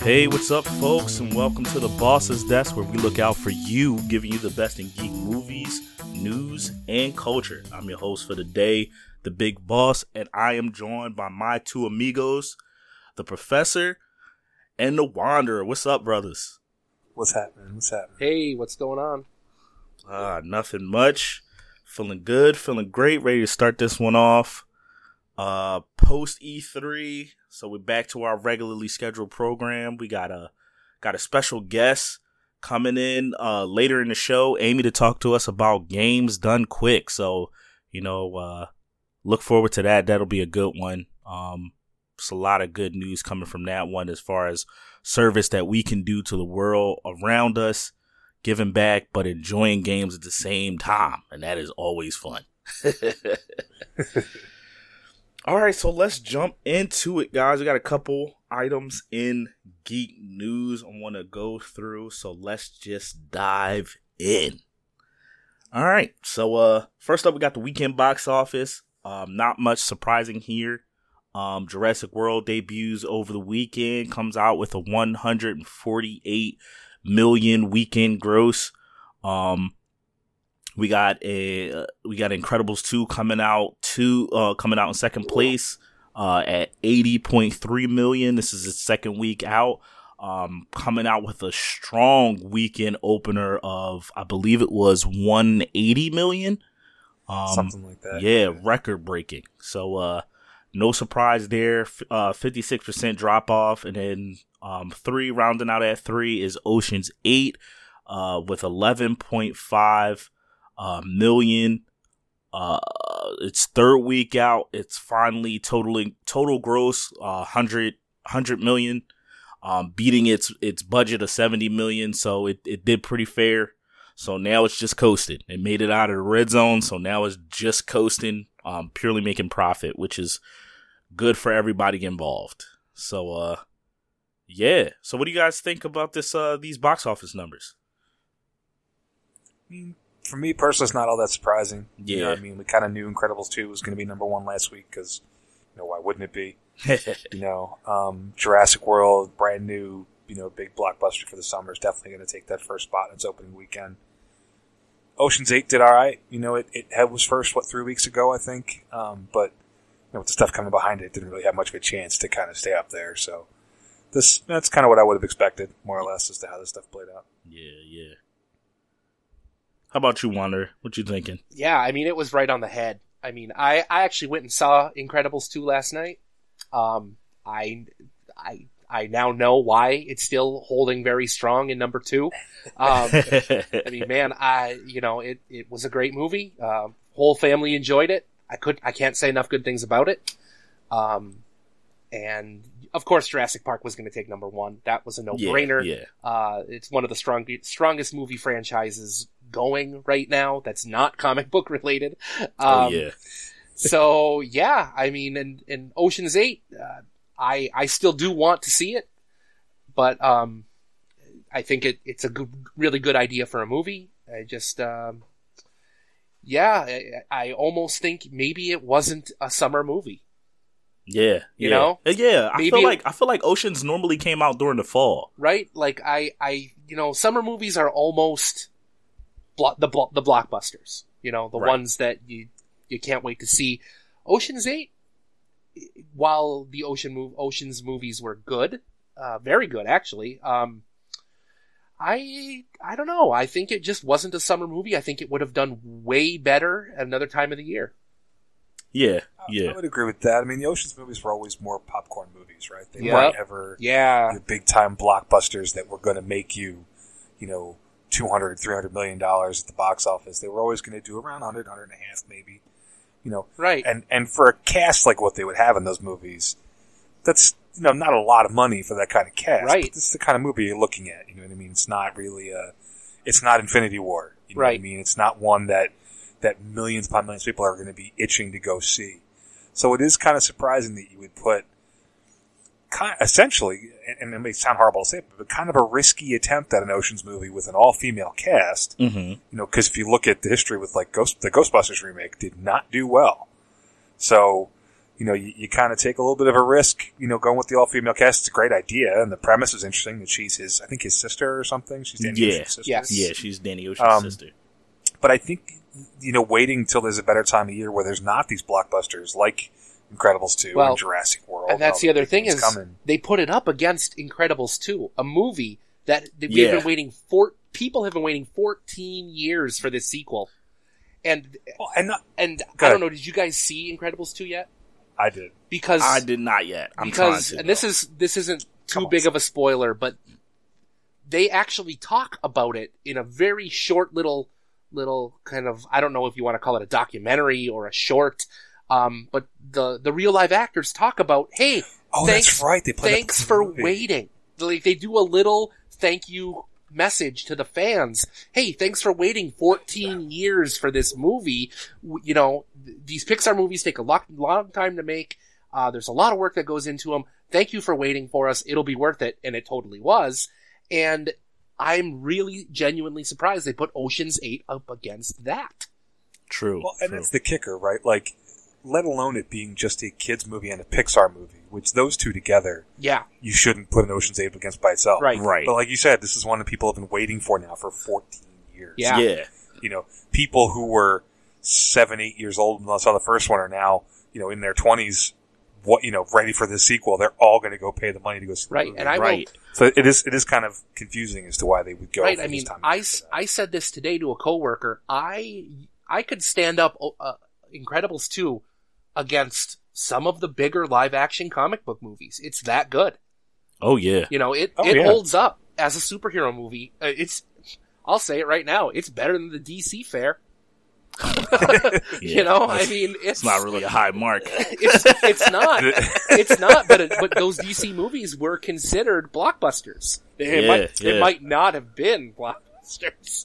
Hey, what's up, folks, and welcome to the Boss's Desk, where we look out for you, giving you the best in geek movies, news, and culture. I'm your host for the day, the Big Boss, and I am joined by my two amigos, the Professor and the Wanderer. What's up, brothers? What's happening? Hey, what's going on? Nothing much. Feeling good, feeling great, ready to start this one off. Post E3, so we're back to our regularly scheduled program. We got a special guest coming in later in the show, Amy, to talk to us about games done quick. So, look forward to that. That'll be a good one. It's a lot of good news coming from that one as far as service that we can do to the world around us, giving back, but enjoying games at the same time. And that is always fun. All right, so let's jump into it, guys. We got a couple items in geek news I want to go through, so let's just dive in. All right, so first up, we got the weekend box office. Not much surprising here. Jurassic World debuts over the weekend, comes out with a 148 million weekend gross. We got Incredibles 2 coming out in second place at 80.3 million. This is its second week out. Coming out with a strong weekend opener of, I believe it was 180 million. Something like that. Yeah, record breaking. So no surprise there. 56% drop off, and then rounding out at 3 is Ocean's 8 with 11.5 million. Its third week out. It's finally total gross 100 million, beating its budget of 70 million. So it did pretty fair. So now it's just coasting. It made it out of the red zone. So now it's just coasting, purely making profit, which is good for everybody involved. So yeah. So what do you guys think about these box office numbers? For me personally, it's not all that surprising. Yeah. We kind of knew Incredibles 2 was going to be number one last week because, why wouldn't it be? Jurassic World, brand new, big blockbuster for the summer, is definitely going to take that first spot in its opening weekend. Ocean's 8 did all right. It was first, 3 weeks ago, I think. But, with the stuff coming behind it, it didn't really have much of a chance to kind of stay up there. So that's kind of what I would have expected, more or less, as to how this stuff played out. Yeah. How about you, Wander? What you thinking? Yeah, it was right on the head. I actually went and saw Incredibles 2 last night. I now know why it's still holding very strong in number 2. It was a great movie. Whole family enjoyed it. I can't say enough good things about it. And of course, Jurassic Park was going to take number 1. That was a no-brainer. Yeah. It's one of the strongest movie franchises going right now that's not comic book related. So yeah, and Ocean's 8, I still do want to see it, but I think it's a really good idea for a movie. I just I almost think maybe it wasn't a summer movie. Yeah. Yeah. I feel like Oceans normally came out during the fall, right? Like summer movies are almost the blockbusters, the right. Ones that you can't wait to see. Ocean's 8, while the Ocean's movies were good, very good actually, I don't know. I think it just wasn't a summer movie. I think it would have done way better at another time of the year. Yeah. I would agree with that. The Ocean's movies were always more popcorn movies, right? They weren't ever the big-time blockbusters that were going to make you, $200, $300 million at the box office. They were always going to do around 100, 150 maybe. Right. And for a cast like what they would have in those movies, that's, not a lot of money for that kind of cast. Right. But this is the kind of movie you're looking at. You know what I mean? It's not really it's not Infinity War. You know what I mean? It's not one that millions upon millions of people are going to be itching to go see. So it is kind of surprising that you would put essentially, and it may sound horrible to say, but kind of a risky attempt at an Ocean's movie with an all-female cast. Mm-hmm. Because if you look at the history with the Ghostbusters remake, did not do well. So, you kind of take a little bit of a risk, going with the all-female cast. It's a great idea, and the premise is interesting that she's his sister or something. She's Danny Ocean's sister. Yes. Yeah, she's Danny Ocean's sister. But I think, waiting until there's a better time of year where there's not these blockbusters like Incredibles 2 and Jurassic World. And that's the other thing is coming. They put it up against Incredibles 2, a movie that we've been waiting for. People have been waiting 14 years for this sequel. And I don't know, did you guys see Incredibles 2 yet? I did. Because I did not yet. I'm trying to. And this isn't too big of a spoiler, but they actually talk about it in a very short little kind of, I don't know if you want to call it a documentary or a short, but the real live actors talk about, hey, that's right. Thanks for waiting. Like, they do a little thank you message to the fans. Hey, thanks for waiting 14 years for this movie. These Pixar movies take a long time to make. There's a lot of work that goes into them. Thank you for waiting for us. It'll be worth it. And it totally was. And I'm really genuinely surprised they put Ocean's 8 up against that. True. Well, and that's the kicker, right? Like, let alone it being just a kids movie and a Pixar movie, which those two together, you shouldn't put an Ocean's 8 against by itself. Right. But like you said, this is one that people have been waiting for now for 14 years. Yeah. People who were 7, 8 years old when they saw the first one are now, in their 20s, ready for this sequel. They're all going to go pay the money to go see the movie. And So it is kind of confusing as to why they would go. Right. For I mean, this time I said this today to a coworker. I could stand up Incredibles 2 against some of the bigger live action comic book movies. It's that good. Oh yeah. It holds up as a superhero movie. I'll say it right now. It's better than the DC fare. I mean, it's not really a high mark. It's not. It's not. But those DC movies were considered blockbusters. It might not have been blockbusters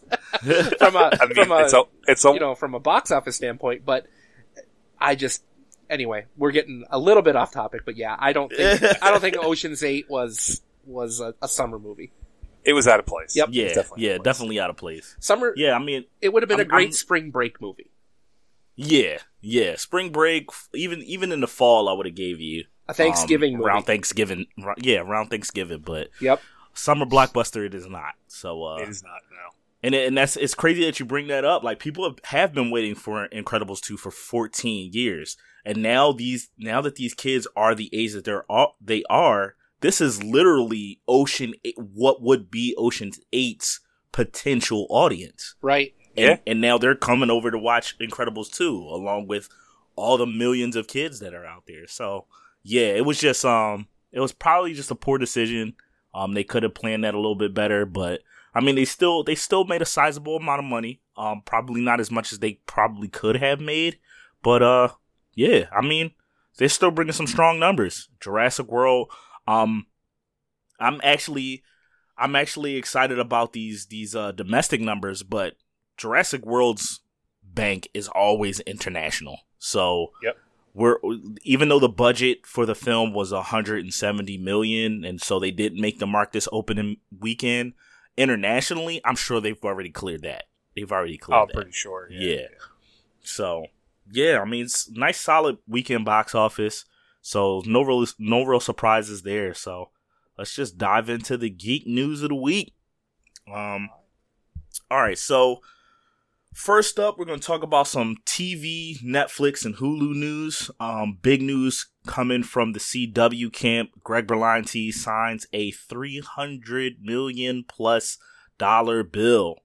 from a box office standpoint. But anyway, we're getting a little bit off topic. But yeah, I don't think Ocean's 8 was a summer movie. It was out of place. Yep. Yeah, definitely out of place. Summer. Yeah, I mean, it would have been a great spring break movie. Yeah. Spring break, even in the fall, I would have gave you a Thanksgiving movie. Around Thanksgiving. Around Thanksgiving. But summer blockbuster, it is not. So it is not. No. And it's crazy that you bring that up. Like, people have been waiting for Incredibles 2 for 14 years, and now that these kids are the age that they are. This is literally what would be Ocean's 8's potential audience. Right. And now they're coming over to watch Incredibles 2, along with all the millions of kids that are out there. So, yeah, it was just, it was probably just a poor decision. They could have planned that a little bit better, but, I mean, they still made a sizable amount of money. Probably not as much as they probably could have made. But, yeah, I mean, they're still bringing some strong numbers. Jurassic World... I'm actually excited about these domestic numbers, but Jurassic World's bank is always international. So even though the budget for the film was $170 million, and so they didn't make the mark this opening weekend, internationally, I'm sure they've already cleared that. Oh, pretty sure. Yeah. So yeah, I mean, it's nice solid weekend box office. So no real surprises there. So let's just dive into the geek news of the week. All right. So first up, we're going to talk about some TV, Netflix, and Hulu news. Big news coming from the CW camp. Greg Berlanti signs a $300 million plus deal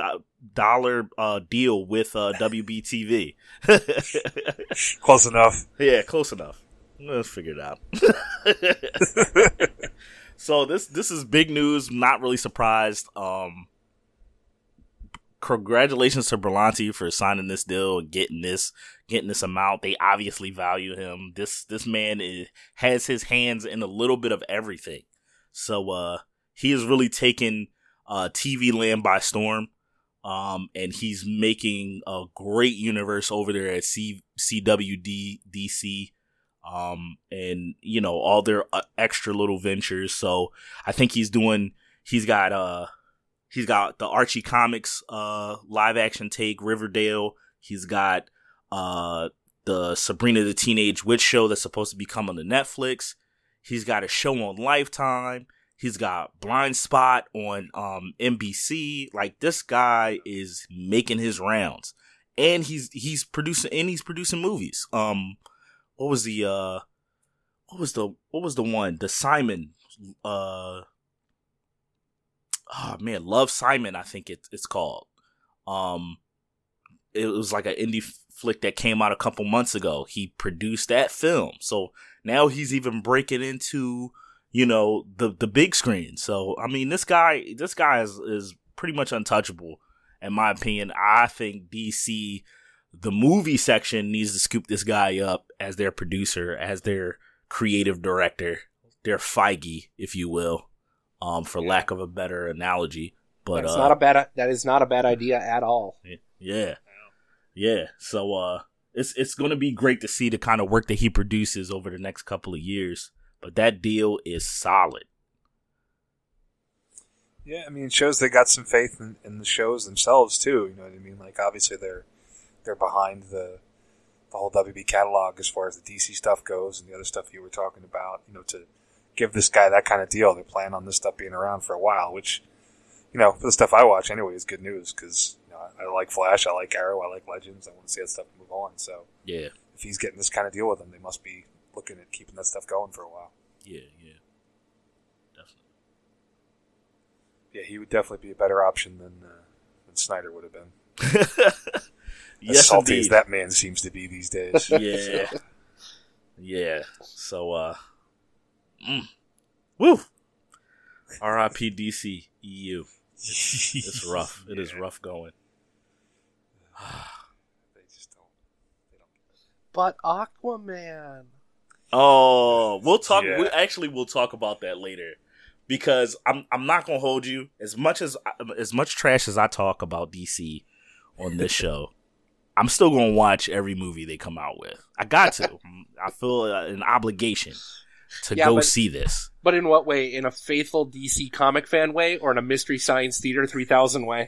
with WBTV. Close enough. Yeah, close enough. Let's figure it out. So this is big news. Not really surprised. Congratulations to Berlanti for signing this deal and getting this amount. They obviously value him. This man has his hands in a little bit of everything. So he has really taken TV land by storm. And he's making a great universe over there at CWDC. And all their extra little ventures. So I think he's got the Archie Comics live action take, Riverdale. He's got the Sabrina the Teenage Witch show that's supposed to be coming to Netflix. He's got a show on Lifetime. He's got Blind Spot on NBC. Like, this guy is making his rounds, and he's producing movies. What was the one? The Simon. Oh man, Love, Simon. I think it's called. It was like an indie flick that came out a couple months ago. He produced that film, so now he's even breaking into, you know, the big screen. So I mean, this guy is pretty much untouchable, in my opinion. I think DC, the movie section, needs to scoop this guy up as their producer, as their creative director, their Feige, if you will, for lack of a better analogy. But that is not a bad idea at all. Yeah. So it's going to be great to see the kind of work that he produces over the next couple of years. But that deal is solid. Yeah, I mean, it shows they got some faith in the shows themselves too. You know what I mean? Like, obviously they're behind the whole WB catalog as far as the DC stuff goes, and the other stuff you were talking about. You know, to give this guy that kind of deal, they're planning on this stuff being around for a while. Which, you know, for the stuff I watch anyway, is good news because, you know, I like Flash, I like Arrow, I like Legends. I want to see that stuff move on. So yeah, if he's getting this kind of deal with them, they must be looking at keeping that stuff going for a while. Yeah, definitely. Yeah, he would definitely be a better option than Snyder would have been. Yes, as salty indeed. as that man seems to be these days. Yeah. So, woo. R.I.P. DC EU. It's rough. It is rough going. They just don't. But Aquaman. Oh, we'll talk. Yeah. We'll talk about that later, because I'm not gonna hold you as much trash as I talk about DC on this show. I'm still gonna watch every movie they come out with. I got to. I feel an obligation to go see this. But in what way? In a faithful DC comic fan way, or in a Mystery Science Theater 3000 way?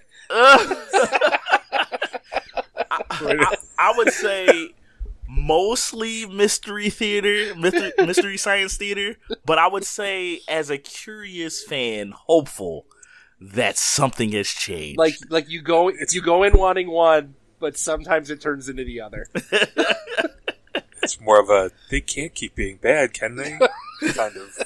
I would say mostly Mystery Science Theater, but I would say as a curious fan, hopeful that something has changed. Like you go in wanting one, but sometimes it turns into the other. It's more of a, they can't keep being bad, can they? Kind of.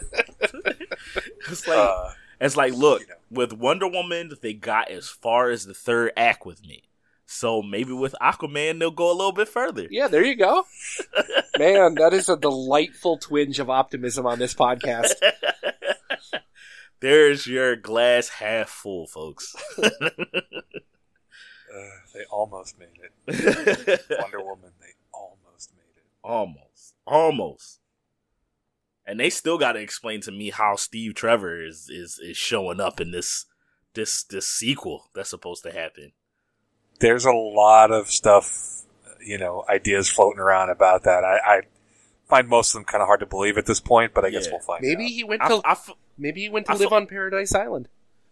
It's like, look, you know. with Wonder Woman, they got as far as the third act with me. So maybe with Aquaman, they'll go a little bit further. Yeah, there you go. Man, that is a delightful twinge of optimism on this podcast. There's your glass half full, folks. They almost made it. Wonder Woman, they almost made it. Almost. And they still got to explain to me how Steve Trevor is showing up in this sequel that's supposed to happen. There's a lot of stuff, you know, ideas floating around about that. I find most of them kind of hard to believe at this point, but I guess we'll find out. Maybe he went to live on Paradise Island.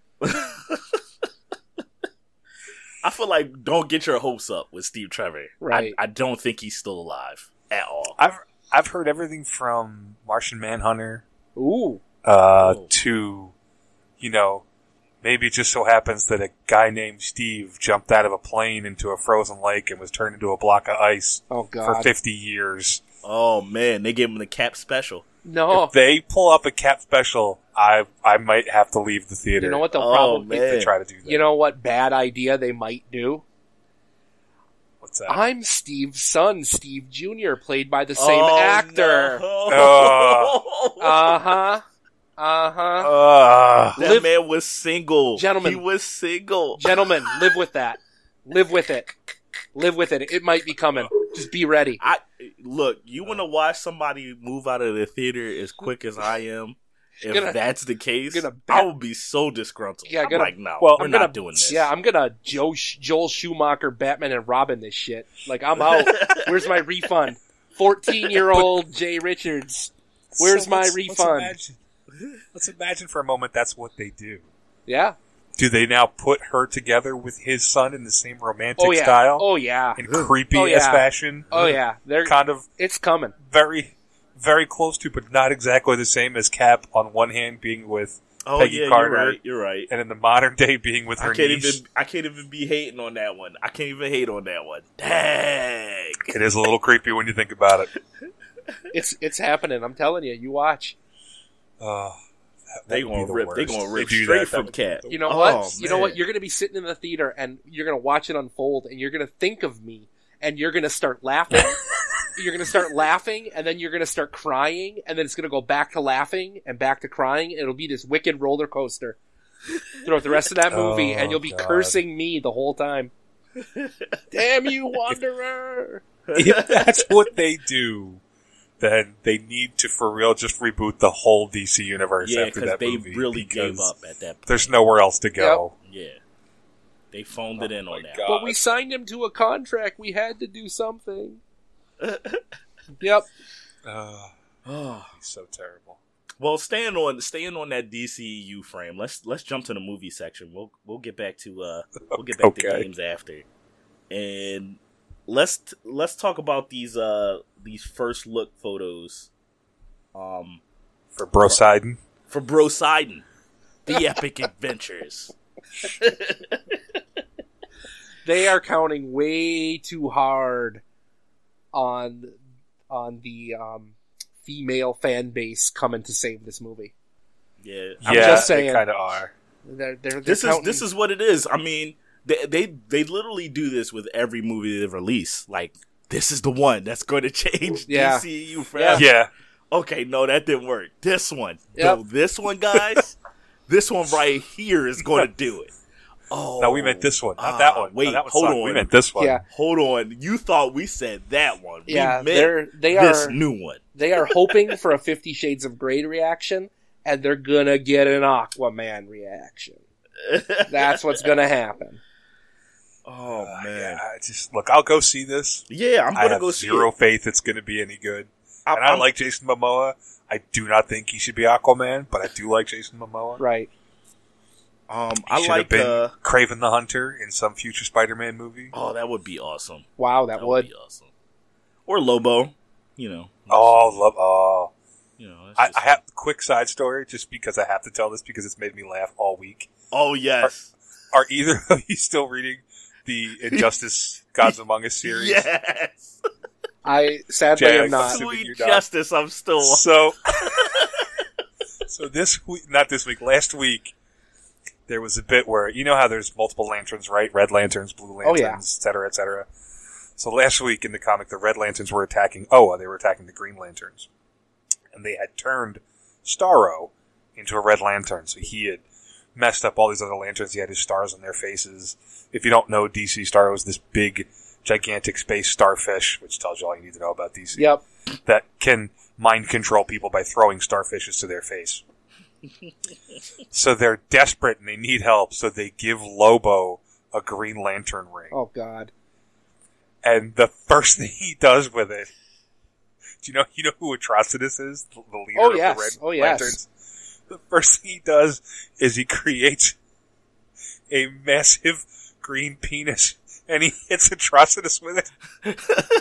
I feel like don't get your hopes up with Steve Trevor. Right. I don't think he's still alive at all. I've heard everything from Martian Manhunter Ooh. to, you know, maybe it just so happens that a guy named Steve jumped out of a plane into a frozen lake and was turned into a block of ice for 50 years. Oh, man. They gave him the Cap special. No. If they pull up a Cap special, I might have to leave the theater. You know what they'll probably if they try to do that. You know what bad idea they might do? What's that? I'm Steve's son, Steve Jr., played by the same actor. No. Uh-huh. That man was single. Gentlemen. He was single. Gentlemen, live with that. Live with it. Live with it. It might be coming. Just be ready. Look, you want to watch somebody move out of the theater as quick as I am? If that's the case, I would be so disgruntled. Yeah, I'm like, no, well, we're not doing this. Yeah, I'm gonna Joel Schumacher, Batman and Robin this shit. Like, I'm out. Where's my refund? 14-year-old Jay Richards. Where's my refund? Let's imagine for a moment that's what they do. Yeah. Do they now put her together with his son in the same romantic Oh yeah. style? Oh yeah. In creepy Oh, yeah. fashion? Oh yeah. They're Kind of It's coming. very, very close to, but not exactly the same as Cap on one hand being with Peggy Carter. You're right. And in the modern day being with her niece. I can't even be hating on that one. I can't even hate on that one. Dang. It is a little creepy when you think about it. It's happening. I'm telling you. You watch. They gonna rip do straight that. from Cat. You know what? Oh, You know what? man. You're going to be sitting in the theater and you're going to watch it unfold and you're going to think of me and you're going to start laughing. You're going to start laughing and then you're going to start crying and then it's going to go back to laughing and back to crying. It'll be this wicked roller coaster throughout the rest of that movie and you'll be God. cursing me the whole time. Damn you, Wanderer! If that's what they do, then they need to, for real, just reboot the whole DC universe Yeah, after because that they movie. really gave because up at that point. There's nowhere else to go. Yeah. They phoned it in my on that. God. But we signed him to a contract. We had to do something. Yep. Oh. He's so terrible. Well, staying on that DCEU frame, let's jump to the movie section. We'll get back to to Okay. games after, and let's talk about these first look photos. For Brosidon. For Brosidon, the epic adventures. They are counting way too hard on the female fan base coming to save this movie. Yeah, I'm Yeah, just saying. they kind of are. They're this counting- is what it is. I mean, they literally do this with every movie they release. Like, this is the one that's going to change Yeah. DCU forever. Yeah. Okay, no, that didn't work. This one, Yep. no, this one, guys, this one right here is going to do it. Oh, No, we meant this one, not that one. Wait, No, that one hold sucked. on. We meant this one. Yeah. Hold on. You thought we said that one? Yeah, we meant they this are new one. they are hoping for a 50 Shades of Grey reaction, and they're gonna get an Aquaman reaction. That's what's gonna happen. Oh man, Yeah, look, I'll go see this. yeah, I'm I gonna have go see zero it. faith it's going to be any good. I'm- And I I'm- like Jason Momoa. I do not think he should be Aquaman, but I do like Jason Momoa. Right. He I should like. have been Kraven the Hunter in some future Spider-Man movie. Oh, that would be awesome. Wow, that would. be awesome. Or Lobo, you know. You know. It's I just- have a quick side story, just because I have to tell this because it's made me laugh all week. Oh yes. Are either of you still reading the Injustice Gods Among Us series? Yes. I sadly Jag, am not. assuming Sweet you're not. justice. I'm still. So, this week, not this week, last week, there was a bit where, you know how there's multiple lanterns, right? Red lanterns, blue lanterns, Oh, yeah. et cetera, et cetera. So last week in the comic, the Red Lanterns were attacking Oa. They were attacking the Green Lanterns. And they had turned Starro into a Red Lantern. So he had messed up all these other lanterns. He had his stars on their faces. If you don't know DC, Starro is this big, gigantic space starfish, which tells you all you need to know about DC. Yep. That can mind control people by throwing starfishes to their face. So they're desperate and they need help, so they give Lobo a Green Lantern ring. Oh God. And the first thing he does with it, do you know who Atrocitus is? The leader Oh, of yes. the Red Oh, yes. Lanterns? The first thing he does is he creates a massive green penis and he hits Atrocitus with it.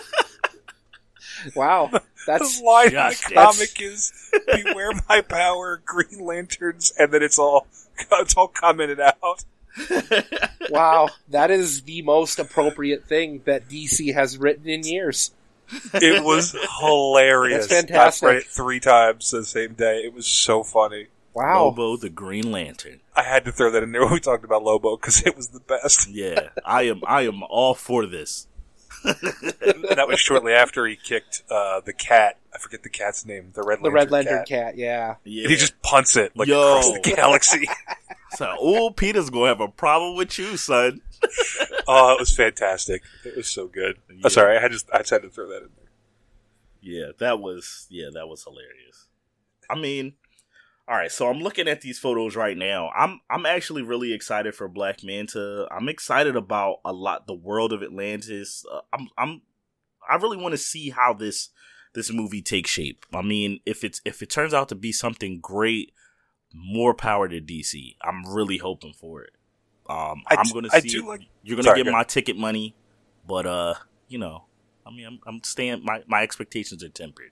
Wow. The That's line in Justice. the comic is "Beware my power, Green Lanterns," and then it's all commented out. wow. That is the most appropriate thing that DC has written in years. It was hilarious. That's fantastic. I read it 3 times the same day. It was so funny. Wow. Lobo, the Green Lantern. I had to throw that in there when we talked about Lobo because it was the best. Yeah, I am all for this. And that was shortly after he kicked the cat. I forget the cat's name. The Red The Lantern Red Lantern cat. cat, yeah. Yeah. And he just punts it like Yo. across the galaxy. So, oh, Peter's gonna have a problem with you, son. Oh, it was fantastic. It was so good. Yeah. Oh, sorry, I just had to throw that in there. Yeah, that was hilarious. I mean, all right, so I'm looking at these photos right now. I'm actually really excited for Black Manta. I'm excited about the world of Atlantis. I really want to see how this movie takes shape. I mean, if it turns out to be something great, more power to DC. I'm really hoping for it. I'm going to see. You're going to Sorry, get my ticket money, but you know, I mean, I'm staying. My expectations are tempered.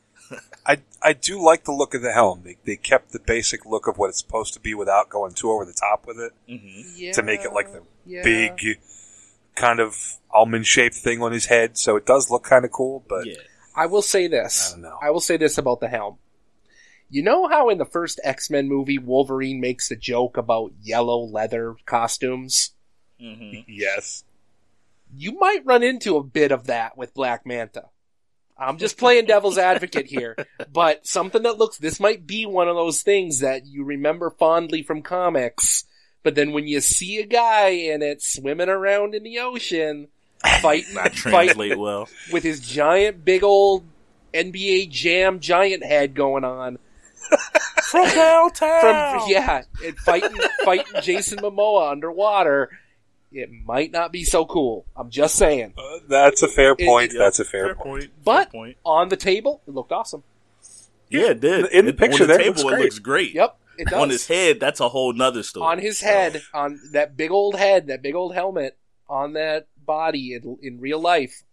I do like the look of the helm. They kept the basic look of what it's supposed to be without going too over the top with it to make it like the big kind of almond-shaped thing on his head. So it does look kind of cool, but I will say this. I don't know. I will say this about the helm. You know how in the first X-Men movie, Wolverine makes the joke about yellow leather costumes? Mm-hmm. Yes. You might run into a bit of that with Black Manta. I'm just playing devil's advocate here, but something that this might be one of those things that you remember fondly from comics, but then when you see a guy in it swimming around in the ocean, fighting well with his giant big old NBA Jam giant head going on. From downtown! And fighting Jason Momoa underwater, it might not be so cool. I'm just saying. That's a fair point. That's a fair point. But on the table, it looked awesome. Yeah, it did. In the picture, on the there, table, it looks great. Yep, it does. On his head, that's a whole nother story. On his head, on that big old head, that big old helmet, on that body in real life,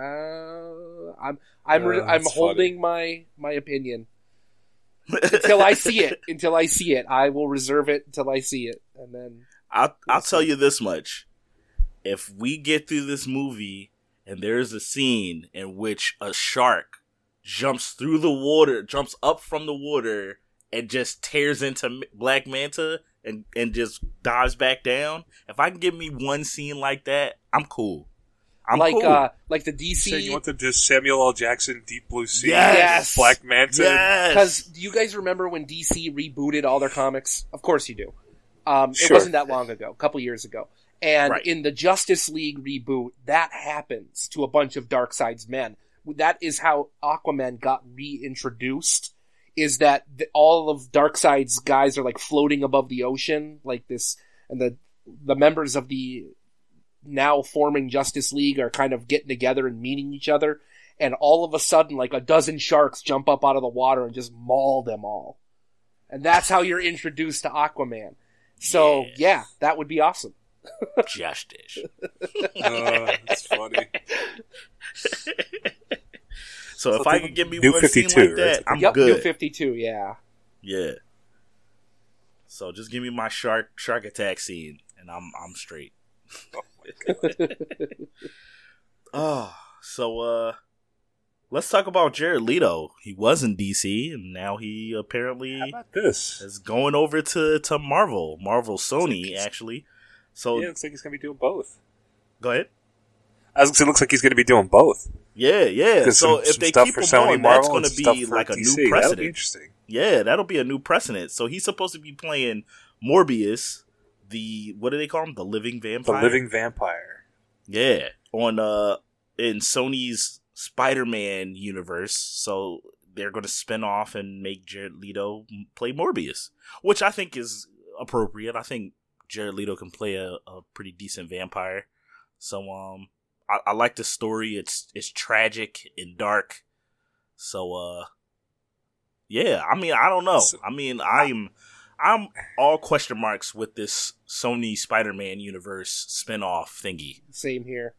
I'm holding my opinion until I see it. Until I see it, I will reserve it until I see it, and then I'll tell you this much. If we get through this movie and there's a scene in which a shark jumps through the water, jumps up from the water, and just tears into Black Manta and just dives back down, if I can give me one scene like that, I'm cool. Cool. Like the DC. So you want the Samuel L. Jackson Deep Blue Sea? Yes. Black Manta? Yes. Because do you guys remember when DC rebooted all their comics? Of course you do. It Sure. wasn't that long ago, a couple years ago. And in the Justice League reboot, that happens to a bunch of Darkseid's men. That is how Aquaman got reintroduced, is that all of Darkseid's guys are like floating above the ocean, like this, and the members of the now forming Justice League are kind of getting together and meeting each other, and all of a sudden, like a dozen sharks jump up out of the water and just maul them all. And that's how you're introduced to Aquaman. So, yeah that would be awesome. Justice. That's funny. So if I can give me New one 52, scene like that, I'm good. New 52, yeah. Yeah. So just give me my shark attack scene, and I'm straight. So let's talk about Jared Leto. He was in DC, and now he apparently How about this? is going over to Marvel Sony, actually. So Yeah, it looks like he's going to be doing both. Go ahead. I was going to say, it looks like he's going to be doing both. Yeah. So if they keep him on, that's going to be like a DC. new precedent. That'll be interesting. Yeah, that'll be a new precedent. So he's supposed to be playing Morbius, what do they call him? The living vampire? The living vampire. Yeah. In Sony's Spider-Man universe. So they're going to spin off and make Jared Leto play Morbius, which I think is appropriate. I think Jared Leto can play a pretty decent vampire. So I like the story. It's tragic and dark. So yeah, I mean, I don't know. I mean, I'm all question marks with this Sony Spider-Man universe spin-off thingy. Same here.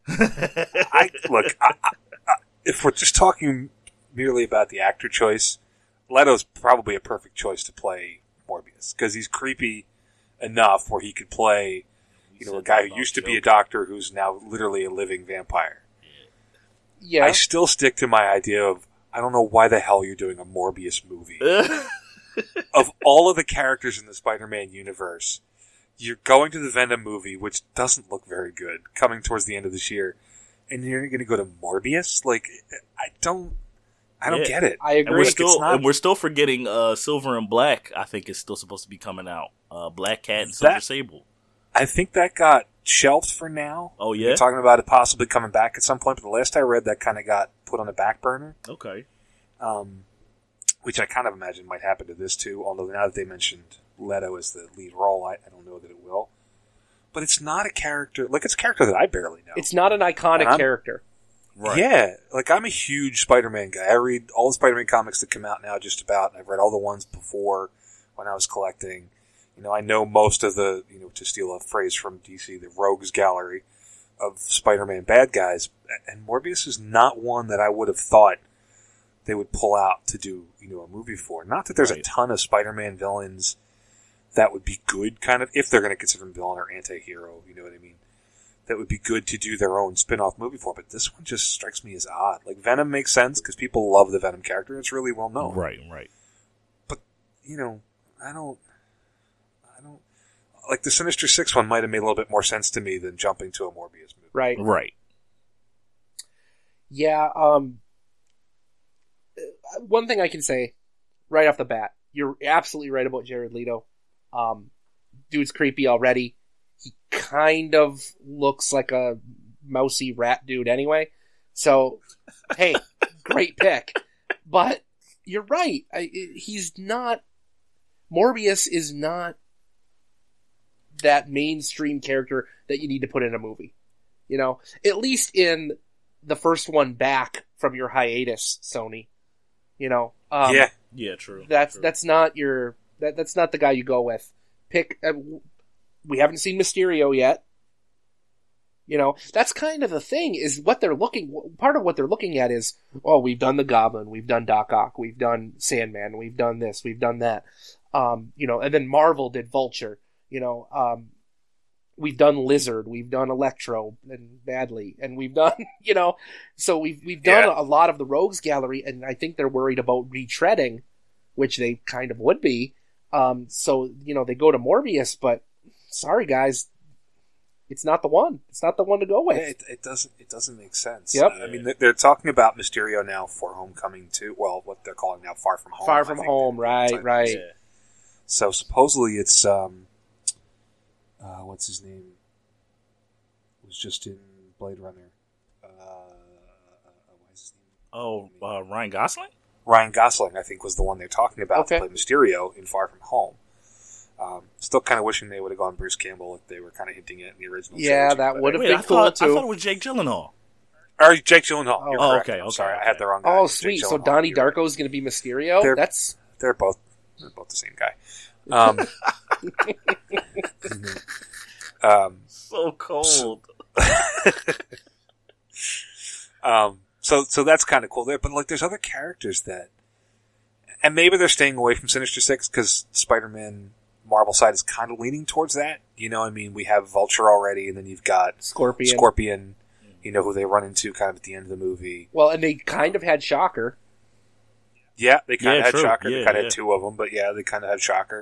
If we're just talking merely about the actor choice, Leto's probably a perfect choice to play Morbius because he's creepy enough where he could play, a guy who used to be a doctor who's now literally a living vampire. Yeah. I still stick to my idea of, I don't know why the hell you're doing a Morbius movie. Of all of the characters in the Spider-Man universe, you're going to the Venom movie, which doesn't look very good, coming towards the end of this year, and you're going to go to Morbius? Like, I don't get it. I agree. And we're still forgetting Silver and Black. I think is still supposed to be coming out. Black Cat and Silver Sable. I think that got shelved for now. Oh, yeah? They're talking about it possibly coming back at some point, but the last I read, that kind of got put on the back burner. Okay. Which I kind of imagine might happen to this, too, although now that they mentioned Leto as the lead role, I don't know that it will. But it's not a character... it's a character that I barely know. It's not an iconic character. Right. Yeah, I'm a huge Spider-Man guy. I read all the Spider-Man comics that come out now just about, and I've read all the ones before when I was collecting. I know most of the, to steal a phrase from DC, the rogues gallery of Spider-Man bad guys, and Morbius is not one that I would have thought they would pull out to do, a movie for. Not that there's a ton of Spider-Man villains that would be good, kind of, if they're going to consider him villain or anti-hero, you know what I mean? That would be good to do their own spin-off movie for, but this one just strikes me as odd. Like, Venom makes sense, because people love the Venom character, it's really well known. Right. But, I don't... Like, the Sinister Six one might have made a little bit more sense to me than jumping to a Morbius movie. Right. Yeah, one thing I can say, right off the bat, you're absolutely right about Jared Leto. Dude's creepy already. He kind of looks like a mousy rat dude anyway. So, hey, great pick. But you're right. Morbius is not that mainstream character that you need to put in a movie. At least in the first one back from your hiatus, Sony. Yeah, true. That's not that's not the guy you go with. Pick. We haven't seen Mysterio yet. That's kind of the thing. Is what they're looking. Part of what they're looking at is, we've done the Goblin, we've done Doc Ock, we've done Sandman, we've done this, we've done that. And then Marvel did Vulture. We've done Lizard, we've done Electro, and badly, and we've done, so we've done a lot of the Rogues Gallery, and I think they're worried about retreading, which they kind of would be. So they go to Morbius, but sorry guys, it's not the one. It's not the one to go with. Yeah, it doesn't make sense. Yep. I mean, they're talking about Mysterio now for Homecoming too. Well, what they're calling now Far From Home. Far From Home, right. Yeah. So supposedly it's what's his name? It was just in Blade Runner. What's his name? Ryan Gosling? Ryan Gosling, I think, was the one they're talking about to play Mysterio in Far From Home. Still kind of wishing they would have gone Bruce Campbell if they were kind of hinting it in the original trilogy. Yeah, that would have been cool, too. I thought it was Jake Gyllenhaal. Or Jake Gyllenhaal. You're correct. Okay. I'm sorry, I had the wrong guy. Oh, sweet. So Donnie Darko is going to be Mysterio? They're both the same guy. So cold. So that's kind of cool there, but there's other characters that, and maybe they're staying away from Sinister Six because Spider-Man Marvel side is kind of leaning towards that. We have Vulture already, and then you've got Scorpion, who they run into kind of at the end of the movie. Well, and they kind of had Shocker. Yeah, they kind of had true. Shocker. Yeah, they kind of had two of them, but yeah, they kind of had Shocker.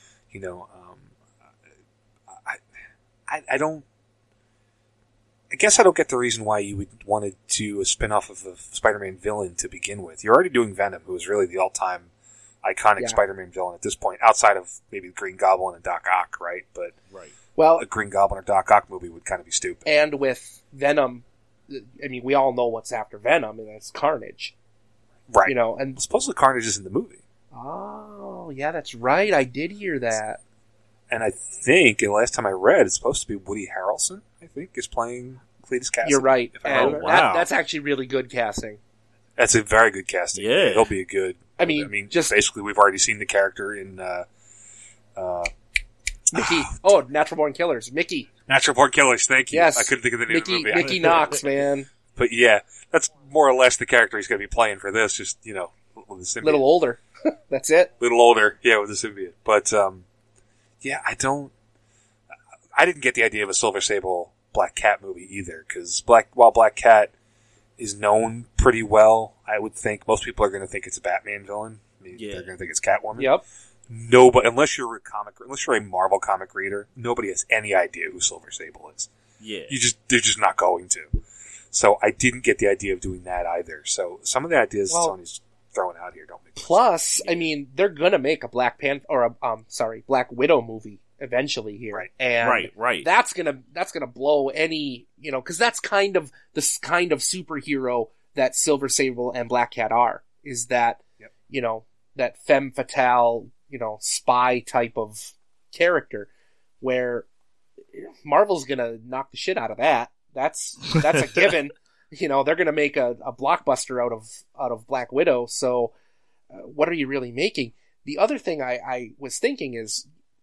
I guess I don't get the reason why you would want to do a spin-off of a Spider-Man villain to begin with. You're already doing Venom, who is really the all-time iconic Spider-Man villain at this point, outside of maybe Green Goblin and Doc Ock, right? But a Green Goblin or Doc Ock movie would kind of be stupid. And with Venom, we all know what's after Venom, and that's Carnage. Right. And supposedly Carnage is in the movie. Oh, yeah, that's right. I did hear that. And I think, the last time I read, it's supposed to be Woody Harrelson, I think, is playing Cletus Cassidy. You're right. And wow. That's actually really good casting. That's a very good casting. Yeah. He'll be a good... just basically, we've already seen the character in... Mickey. Natural Born Killers. Mickey. Natural Born Killers, thank you. Yes. I couldn't think of the name of the movie. Mickey Knox, man. But yeah, that's more or less the character he's going to be playing for this, just, with the symbiote. Little older. That's it. Little older, yeah, with the symbiote. But, yeah, I didn't get the idea of a Silver Sable Black Cat movie either, because while Black Cat is known pretty well, I would think most people are going to think it's a Batman villain. They're going to think it's Catwoman. Yep. Nobody, unless you're a Marvel comic reader, nobody has any idea who Silver Sable is. Yeah. They're just not going to. So I didn't get the idea of doing that either. So some of the ideas Sony's throwing out here don't make sense. Plus, they're gonna make a Black Panther or Black Widow movie eventually here, right? And right. That's gonna blow any, because that's kind of the kind of superhero that Silver Sable and Black Cat are. Is that that femme fatale, spy type of character, where Marvel's gonna knock the shit out of that. That's a given. They're gonna make a blockbuster out of Black Widow. So, what are you really making? The other thing I was thinking is,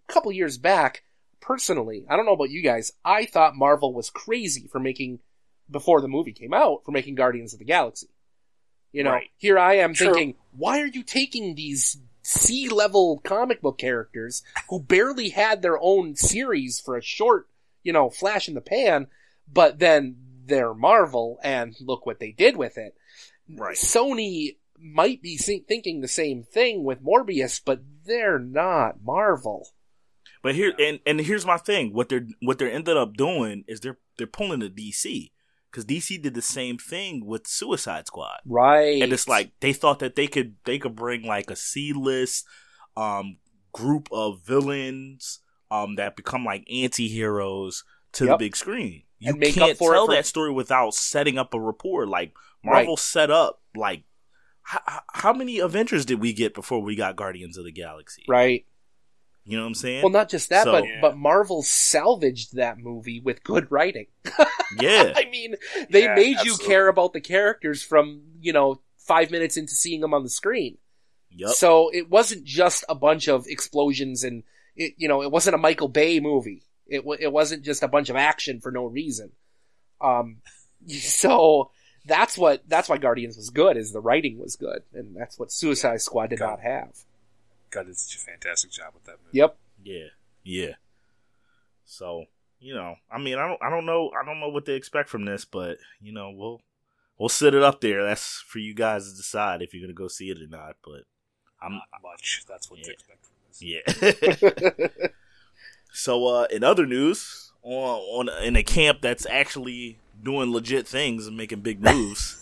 couple years back, personally, I don't know about you guys, I thought Marvel was crazy for making, before the movie came out, for making Guardians of the Galaxy. You know, Right. here I am True. thinking, why are you taking these C-level comic book characters who barely had their own series for a short, flash in the pan, but then they're Marvel, and look what they did with it. Right. Sony might be thinking the same thing with Morbius, but they're not Marvel. But here and here's my thing. What they're ended up doing is they're pulling the DC, because DC did the same thing with Suicide Squad, Right. and it's like they thought that they could bring like a C-list group of villains that become like anti-heroes to the Yep. big screen. You And make can't up for it tell for- that story without setting up a rapport. Like Marvel set up like how many Avengers did we get before we got Guardians of the Galaxy? Right. You know what I'm saying? Well, not just that, So- but Marvel salvaged that movie with good writing. Yeah. I mean, they Yeah, made absolutely. you care about the characters from, 5 minutes into seeing them on the screen. Yep. So it wasn't just a bunch of explosions and, it wasn't a Michael Bay movie. It wasn't just a bunch of action for no reason. So that's why Guardians was good, is the writing was good. And that's what Suicide Squad did not have. God did such a fantastic job with that movie. Yep. Yeah. So, I mean, I don't know what to expect from this, but we'll set it up there. That's for you guys to decide if you're gonna go see it or not. But Not much. That's what to expect from this. yeah. So, in other news, in a camp that's actually doing legit things and making big moves.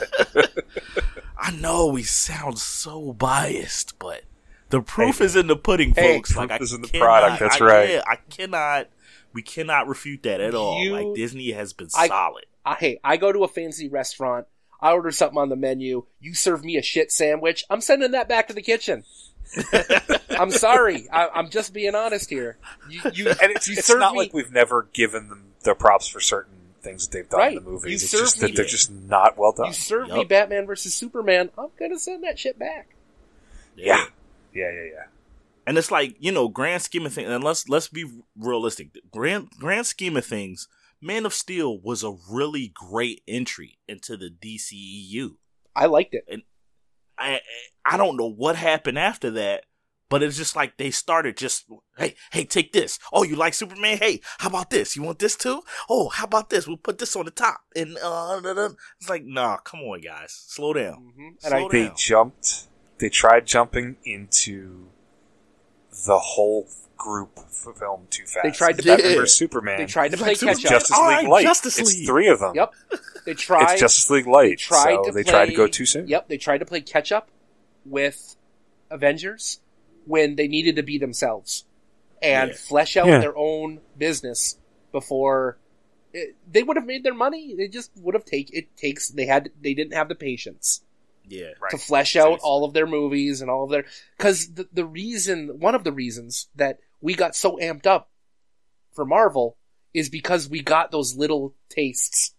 I know we sound so biased, but the proof is in the pudding, folks. proof Like, is in the product, that's right. Yeah, we cannot refute that at all. Like, Disney has been solid. I go to a fancy restaurant, I order something on the menu, you serve me a shit sandwich, I'm sending that back to the kitchen. I'm sorry. I'm just being honest here. And it's not like we've never given them the props for certain things that they've done in the movies. It's just that they're just not well done. You serve me Batman versus Superman, I'm gonna send that shit back. Yeah. And it's like, grand scheme of things, and let's be realistic. Grand scheme of things, Man of Steel was a really great entry into the DCEU. I liked it. And I don't know what happened after that, but it's just like they started just, hey, take this. Oh, you like Superman? Hey, how about this? You want this too? Oh, how about this? We'll put this on the top. And it's like, nah, come on, guys. Slow down. Mm-hmm. They tried jumping into the whole group film too fast. They tried to Batman vs Superman. They tried to play catch up. Justice League Light. Justice It's League. 3 of them. Yep. They tried. It's Justice League Light. They tried to go too soon. Yep. They tried to play catch up with Avengers when they needed to be themselves and flesh out their own business before they would have made their money. They just would have they didn't have the patience. Yeah. To flesh out all of their movies and all of their, cause one of the reasons that we got so amped up for Marvel is because we got those little tastes,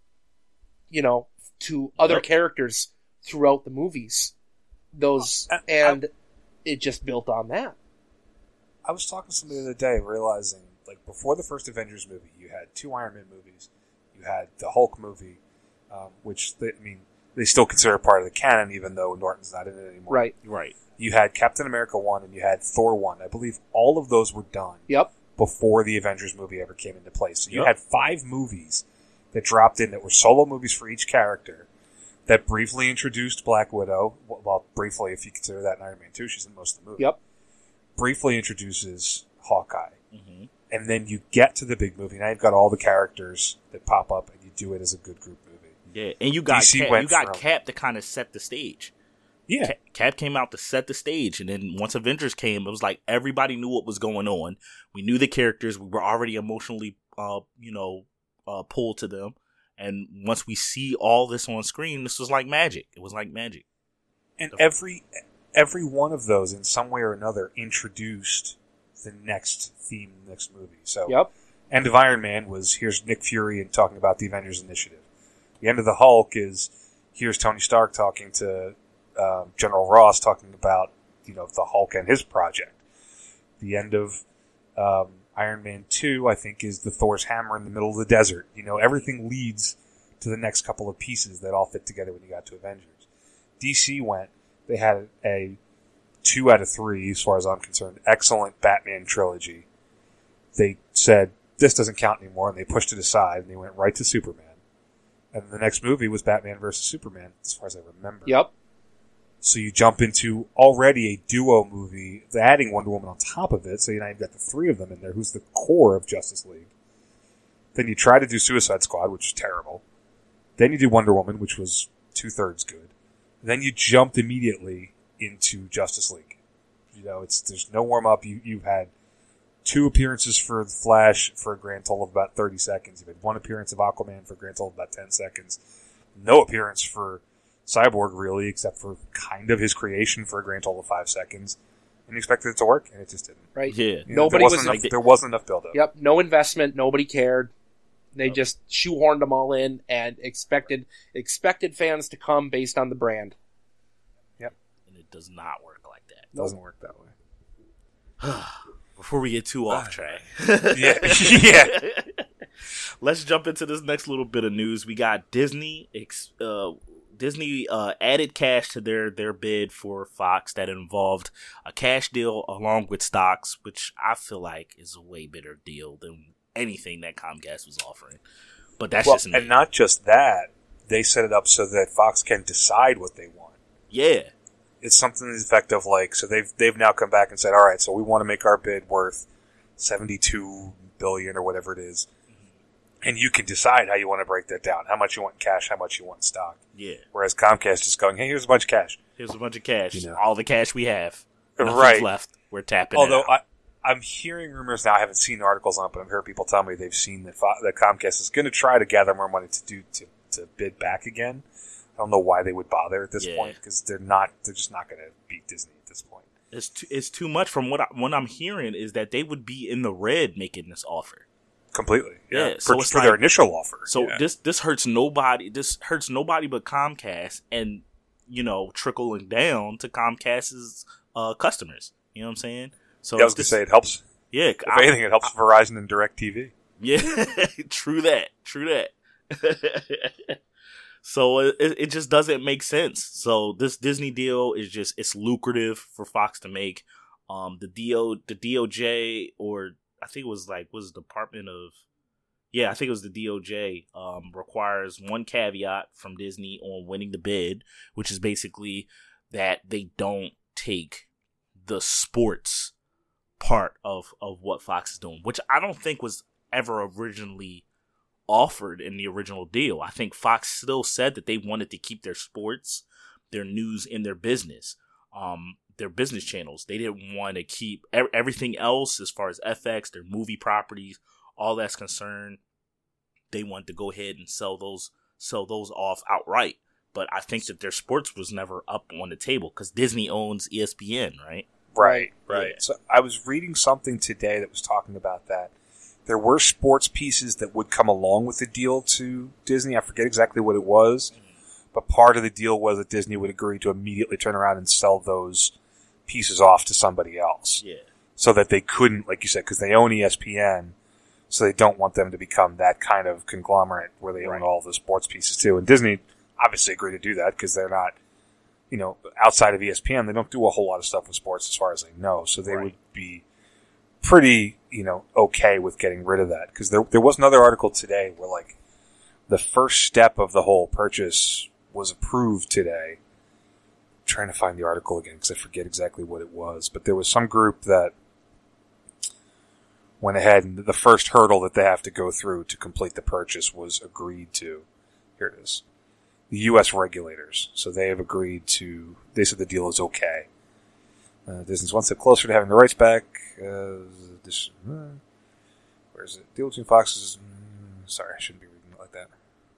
to other characters throughout the movies. And it just built on that. I was talking to somebody the other day, realizing, like, before the first Avengers movie, you had 2 Iron Man movies, you had the Hulk movie, which, they still consider part of the canon, even though Norton's not in it anymore. Right. You had Captain America 1 and you had Thor 1. I believe all of those were done before the Avengers movie ever came into place. So you had 5 movies that dropped in that were solo movies for each character that briefly introduced Black Widow. Well, briefly, if you consider that in Iron Man 2, she's in most of the movie. Briefly introduces Hawkeye. Mm-hmm. And then you get to the big movie. Now you've got all the characters that pop up and you do it as a good group movie. Yeah, and you got Cap to kind of set the stage. Yeah. Cap came out to set the stage, and then once Avengers came, it was like everybody knew what was going on. We knew the characters. We were already emotionally, pulled to them. And once we see all this on screen, this was like magic. It was like magic. And every one of those, in some way or another, introduced the next theme, next movie. So, End of Iron Man was, here's Nick Fury and talking about the Avengers Initiative. The end of the Hulk is, here's Tony Stark talking to General Ross, talking about, the Hulk and his project. The end of Iron Man 2, I think, is the Thor's hammer in the middle of the desert. Everything leads to the next couple of pieces that all fit together when you got to Avengers. DC went, they had a 2 out of 3, as far as I'm concerned, excellent Batman trilogy. They said, this doesn't count anymore, and they pushed it aside, and they went right to Superman. And the next movie was Batman versus Superman, as far as I remember. Yep. So you jump into already a duo movie, adding Wonder Woman on top of it, so now you've got the 3 of them in there, who's the core of Justice League. Then you try to do Suicide Squad, which is terrible. Then you do Wonder Woman, which was 2/3 good. Then you jumped immediately into Justice League. There's no warm-up. You've had 2 appearances for The Flash for a grand total of about 30 seconds. You've had 1 appearance of Aquaman for a grand total of about 10 seconds. No appearance for Cyborg, really, except for kind of his creation for a grand total of 5 seconds. And you expected it to work, and it just didn't. Right. Yeah. There wasn't enough build-up. Yep. No investment. Nobody cared. They just shoehorned them all in and expected fans to come based on the brand. Yep. And it does not work like that. It doesn't work that way. Before we get too off track. Yeah. Let's jump into this next little bit of news. We got Disney. Disney added cash to their bid for Fox that involved a cash deal along with stocks, which I feel like is a way better deal than anything that Comcast was offering. But that's just me. And not just that, they set it up so that Fox can decide what they want. Yeah. It's something to the effect of so they've now come back and said, all right, so we want to make our bid worth $72 billion or whatever it is. And you can decide how you want to break that down. How much you want in cash, how much you want in stock. Yeah. Whereas Comcast is going, hey, here's a bunch of cash. Here's a bunch of cash. All the cash we have. Nothing's right. left. We're tapping Although it out. I'm hearing rumors now, I haven't seen the articles on it, but I've heard people tell me they've seen that Comcast is going to try to gather more money to bid back again. I don't know why they would bother at this point, because they're just not going to beat Disney at this point. It's too much. From what I'm hearing is that they would be in the red making this offer. Completely. Yeah. So for their initial offer. So this hurts nobody. This hurts nobody but Comcast, and trickling down to Comcast's customers. You know what I'm saying? So I was going to say it helps. Yeah. If anything, it helps Verizon and DirecTV. Yeah. True that. So it just doesn't make sense. So this Disney deal is it's lucrative for Fox to make. The DOJ, or I think it was the DOJ, requires one caveat from Disney on winning the bid, which is basically that they don't take the sports part of what Fox is doing, which I don't think was ever originally offered in the original deal. I think Fox still said that they wanted to keep their sports, their news, and their business channels. They didn't want to keep everything else as far as FX, their movie properties, all that's concerned. They wanted to go ahead and sell those off outright. But I think that their sports was never up on the table because Disney owns ESPN, right? Right. Yeah. So I was reading something today that was talking about that. There were sports pieces that would come along with the deal to Disney. I forget exactly what it was, but part of the deal was that Disney would agree to immediately turn around and sell those pieces off to somebody else. Yeah. So that they couldn't, like you said, because they own ESPN, so they don't want them to become that kind of conglomerate where they own all the sports pieces too. And Disney obviously agreed to do that because they're not, outside of ESPN, they don't do a whole lot of stuff with sports as far as I know. So they would be pretty, okay with getting rid of that. Because there was another article today where, the first step of the whole purchase was approved today. I'm trying to find the article again because I forget exactly what it was. But there was some group that went ahead and the first hurdle that they have to go through to complete the purchase was agreed to. Here it is. The U.S. regulators. So they have agreed to, they said the deal is okay. Disney's one step closer to having the rights back. Where is it? Deal between Fox's, sorry, I shouldn't be reading it like that.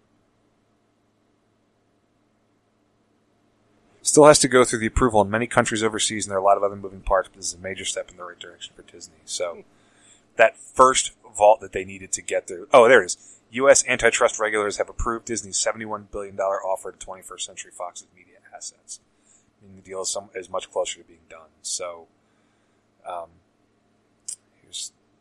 Still has to go through the approval in many countries overseas, and there are a lot of other moving parts, but this is a major step in the right direction for Disney. So, that first vault that they needed to get through. Oh, there it is. U.S. antitrust regulators have approved Disney's $71 billion offer to 21st Century Fox's media assets. And the deal is much closer to being done. So, here's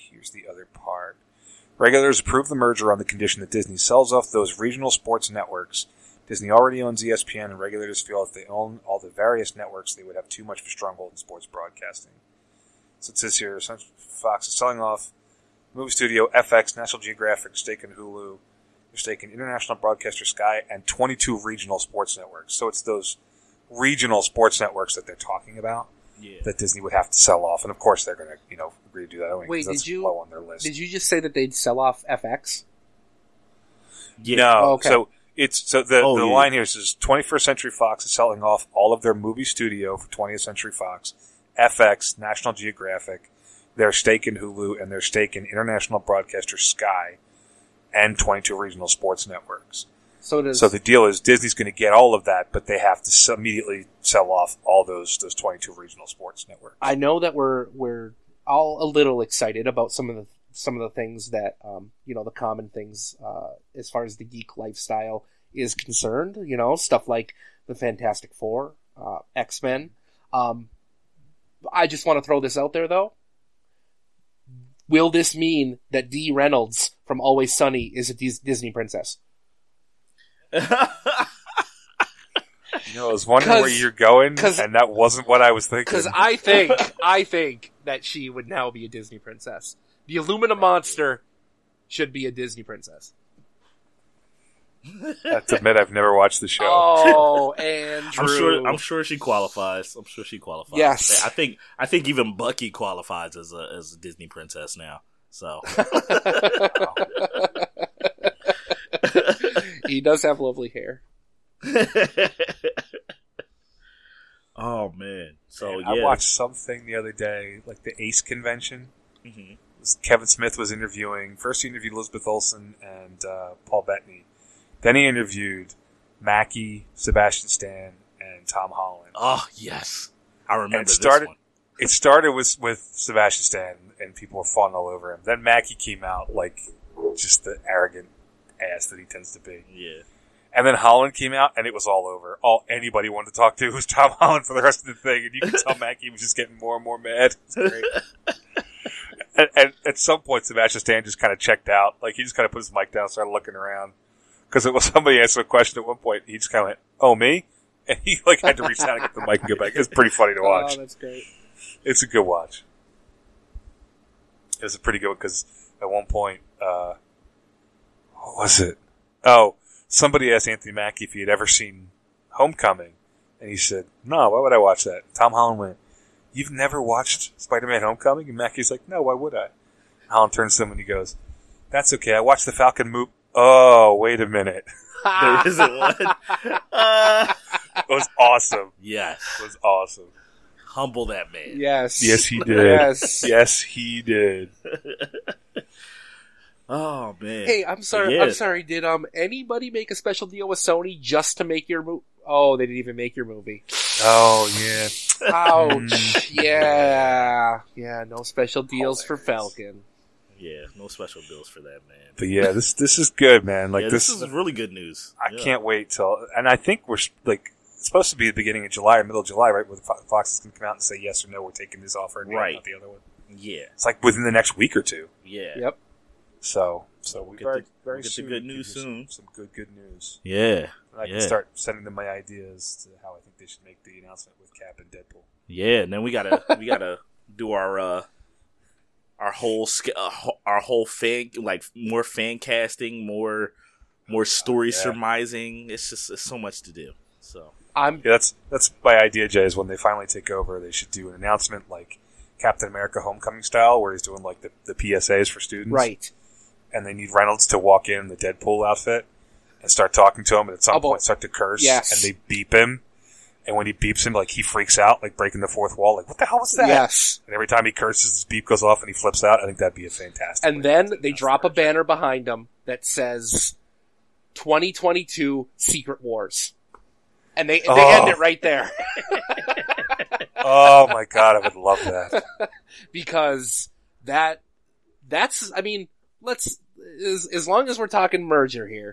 here's the other part. Regulators approved the merger on the condition that Disney sells off those regional sports networks. Disney already owns ESPN, and regulators feel if they own all the various networks, they would have too much of a stronghold in sports broadcasting. So it says here, Fox is selling off movie studio, FX, National Geographic, stake in Hulu, their stake in international broadcaster Sky, and 22 regional sports networks. So it's those regional sports networks that they're talking about that Disney would have to sell off. And of course they're going to, agree to do that. Wait, that's low on their list. Did you just say that they'd sell off FX? Yeah. No. Oh, okay. So the line here says 21st Century Fox is selling off all of their movie studio for 20th Century Fox, FX, National Geographic, their stake in Hulu, and their stake in international broadcaster Sky, and 22 regional sports networks. So the deal is Disney's going to get all of that, but they have to immediately sell off all those 22 regional sports networks. I know that we're all a little excited about some of the things that the common things as far as the geek lifestyle is concerned. Stuff like the Fantastic Four, X-Men. I just want to throw this out there though. Will this mean that Dee Reynolds from Always Sunny is a Disney princess? I was wondering where you're going, and that wasn't what I was thinking. Because I think that she would now be a Disney princess. The Illumina monster should be a Disney princess. I have to admit, I've never watched the show. Oh, Andrew. I'm sure she qualifies. Yes. I think even Bucky qualifies as a Disney princess now. So. He does have lovely hair. Oh man! So I watched something the other day, like the Ace convention. Mm-hmm. Kevin Smith was interviewing. First, he interviewed Elizabeth Olsen and Paul Bettany. Then he interviewed Mackie, Sebastian Stan, and Tom Holland. Oh yes, I remember this one. It started with Sebastian Stan, and people were fawning all over him. Then Mackie came out like just the arrogant ass that he tends to be. Yeah. And then Holland came out, and it was all over. All anybody wanted to talk to was Tom Holland for the rest of the thing, and you could tell Mackie was just getting more and more mad. It's great. and at some point, Sebastian Stan just kind of checked out. Like, he just kind of put his mic down and started looking around. Because it was somebody asked him a question at one point, he just kind of went, "Oh, me?" And he had to reach down and get the mic and get back. It was pretty funny to watch. Oh, that's great. It's a good watch. It was a pretty good one, because at one point, what was it? Oh, somebody asked Anthony Mackie if he had ever seen Homecoming. And he said, "No, why would I watch that?" Tom Holland went, "You've never watched Spider-Man Homecoming?" And Mackie's like, "No, why would I?" Holland turns to him and he goes, "That's okay. I watched the Falcon movie." Oh, wait a minute. There isn't one. It was awesome. Yes. It was awesome. Humble that man. Yes. Yes, he did. Yes. Yes, he did. Oh man. Hey, I'm sorry. Yeah. I'm sorry. Did anybody make a special deal with Sony just to make your movie? Oh, they didn't even make your movie. Oh yeah. Ouch. Yeah. Yeah. No special deals for Falcon. Yeah. No special deals for that, man. But yeah, this is good, man. Like this is really good news. I can't wait till, and I think we're like it's supposed to be the beginning of July or middle of July, right? Where Fox is going to come out and say yes or no, we're taking this offer, and not the other one. Yeah. It's like within the next week or two. Yeah. Yep. So we we'll very get soon the good news soon. Some good news. Yeah. And I can start sending them my ideas to how I think they should make the announcement with Cap and Deadpool. Yeah, and then we gotta do our whole fan, like more fan casting, more story surmising. It's so much to do. So that's my idea, Jay. Is when they finally take over, they should do an announcement like Captain America: Homecoming style, where he's doing like the PSAs for students, right? And they need Reynolds to walk in the Deadpool outfit and start talking to him, and at some point start to curse, and they beep him. And when he beeps him, like, he freaks out, like, breaking the fourth wall. Like, what the hell was that? Yes. And every time he curses, his beep goes off and he flips out. I think that'd be a fantastic. And then they drop a banner behind him that says 2022 Secret Wars. And they end it right there. Oh my God, I would love that. Because that's, I mean, as long as we're talking merger here,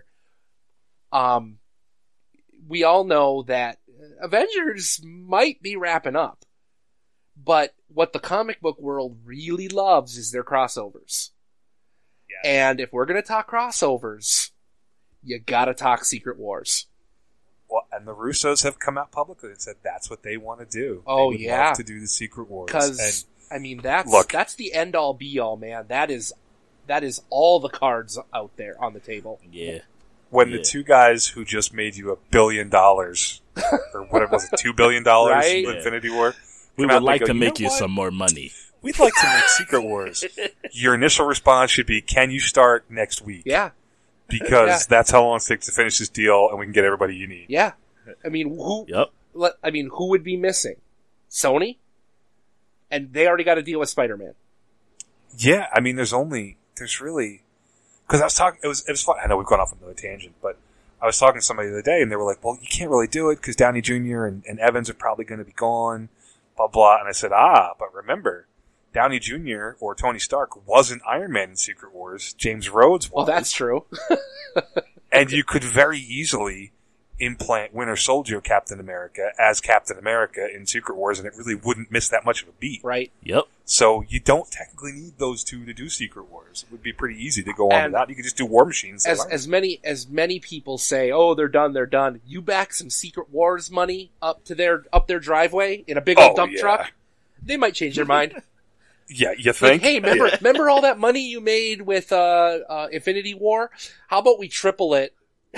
we all know that Avengers might be wrapping up. But what the comic book world really loves is their crossovers. Yes. And if we're going to talk crossovers, you gotta talk Secret Wars. Well, and the Russos have come out publicly and said that's what they want to do. Oh, they would yeah. love to do the Secret Wars. Because, I mean, that's look, the end-all, be-all, man. That is all the cards out there on the table. Yeah. When the two guys who just made you $1 billion, or whatever was it, $2 billion Right? in Infinity War, We come out would and like go, to make you what? some more money. We'd like to make Secret Wars. Your initial response should be, can you start next week? Yeah. Because that's how long it takes to finish this deal, and we can get everybody you need. Yeah. I mean, who would be missing? Sony? And they already got a deal with Spider-Man. Yeah, I mean, there's really, because I was talking, it was fun. I know we've gone off on another tangent, but I was talking to somebody the other day, and they were like, well, you can't really do it, because Downey Jr. and Evans are probably going to be gone, blah, blah. And I said, but remember, Downey Jr. or Tony Stark wasn't Iron Man in Secret Wars. James Rhodes was. Well, that's true. And you could very easily implant Winter Soldier Captain America as Captain America in Secret Wars, and it really wouldn't miss that much of a beat. Right. Yep. So you don't technically need those two to do Secret Wars. It would be pretty easy to go on And without. You could just do War Machines. As many people say, oh, they're done. You back some Secret Wars money up their driveway in a big old dump truck, they might change their mind. Yeah, you think? Like, hey, remember all that money you made with Infinity War? How about we triple it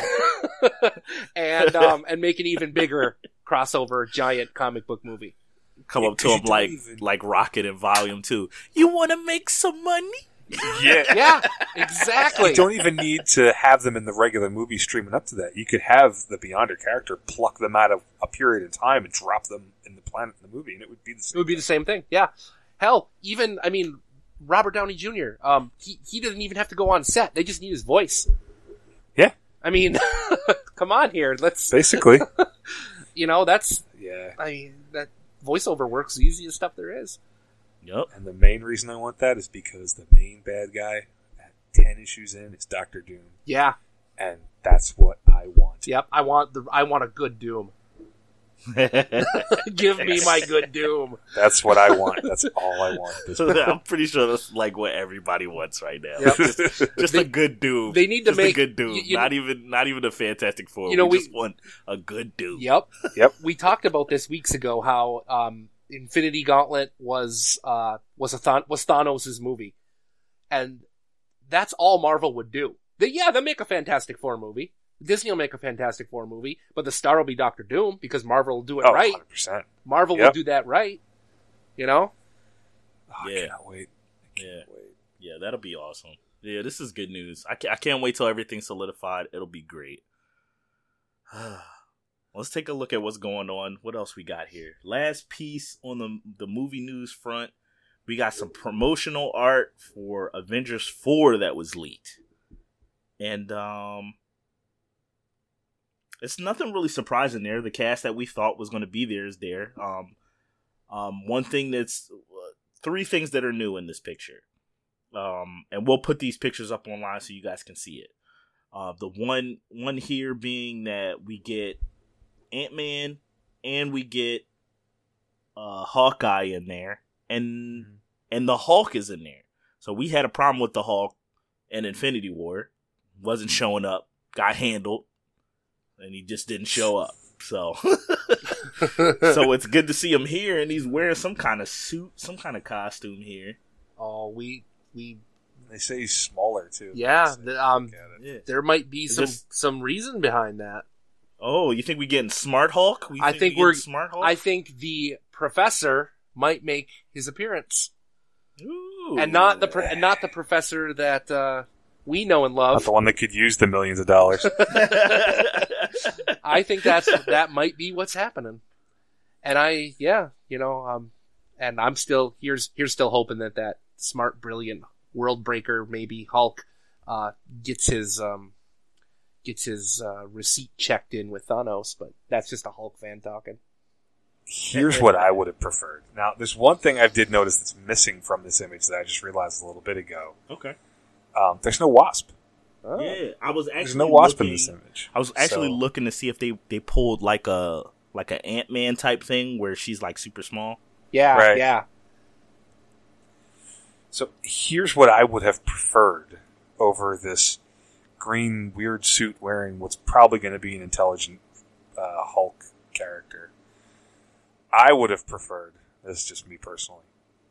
and make an even bigger crossover giant comic book movie? Come up to him like Rocket in Volume 2. You want to make some money? Yeah. Yeah, exactly. You don't even need to have them in the regular movie streaming up to that. You could have the Beyonder character pluck them out of a period of time and drop them in the planet in the movie, and it would be the same. It would be the same thing, yeah. Hell, even, I mean, Robert Downey Jr., he doesn't even have to go on set. They just need his voice. Yeah. I mean, come on here. Let's... Basically. That's... Yeah. I mean, that voiceover work's the easiest stuff there is. Yep. And the main reason I want that is because the main bad guy at 10 issues in is Doctor Doom. Yeah. And that's what I want. Yep, I want a good Doom. Give me my good Doom. That's what I want. That's all I want. At this point. I'm pretty sure that's like what everybody wants right now. Yep. Just a good Doom. They need to make a good Doom. Not even a Fantastic Four. We just want a good Doom. Yep. Yep. We talked about this weeks ago. How Infinity Gauntlet was Thanos' movie, and that's all Marvel would do. They'll make a Fantastic Four movie. Disney will make a Fantastic Four movie, but the star will be Doctor Doom because Marvel will do it right. 100%. Marvel will do that right. Oh, Yeah. I can't wait. Yeah, that'll be awesome. Yeah, this is good news. I can't wait till everything's solidified. It'll be great. Let's take a look at what's going on. What else we got here? Last piece on the movie news front. We got some promotional art for Avengers 4 that was leaked. And it's nothing really surprising there. The cast that we thought was going to be there is there. One thing that's three things that are new in this picture. And we'll put these pictures up online so you guys can see it. The one here being that we get Ant-Man and we get Hawkeye in there, and the Hulk is in there. So we had a problem with the Hulk in Infinity War. Wasn't showing up, got handled, and he just didn't show up. So so it's good to see him here, and he's wearing some kind of suit, some kind of costume here. Oh, we They say he's smaller too. yeah. Yeah. There might be some reason behind that. Oh, you think we getting Smart Hulk? I think we're Smart Hulk. I think the Professor might make his appearance, and not the Professor that we know and love. Not the one that could use the millions of dollars. I think that might be what's happening, and and I'm still here's still hoping that smart, brilliant world breaker, maybe Hulk, gets his receipt checked in with Thanos, but that's just a Hulk fan talking. Here's what I would have preferred. Now, there's one thing I did notice that's missing from this image that I just realized a little bit ago. Okay. There's no Wasp. Oh. Yeah, I was actually There's no Wasp in this image. I was actually looking to see if they pulled like a Ant-Man type thing where she's like super small. Yeah, Right. yeah. So here's what I would have preferred over this green weird suit wearing what's probably going to be an intelligent Hulk character. I would have preferred, this is just me personally,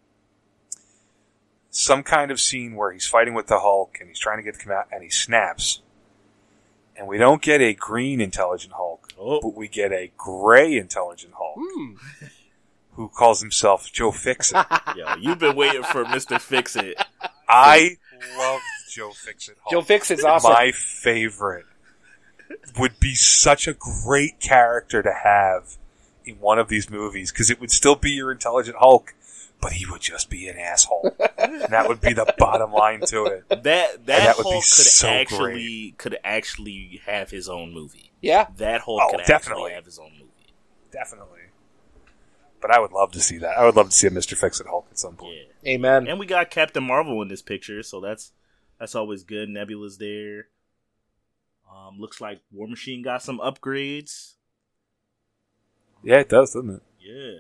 some kind of scene where he's fighting with the Hulk and he's trying to get to come out and he snaps. And we don't get a green intelligent Hulk, but we get a gray intelligent Hulk who calls himself Joe Fixit. Yo, you've been waiting for Mr. Fix-It. I love Joe Fixit Hulk. Joe Fixit's awesome. My favorite. Would be such a great character to have in one of these movies, because it would still be your intelligent Hulk, but he would just be an asshole. And that would be the bottom line to it. That would Hulk be so could actually have his own movie. Yeah. That Hulk could definitely actually have his own movie. Definitely. But I would love to see that. I would love to see a Mr. Fix-It Hulk at some point. Yeah. Amen. And we got Captain Marvel in this picture, so that's always good. Nebula's there. Looks like War Machine got some upgrades. Yeah, it does, doesn't it? Yeah.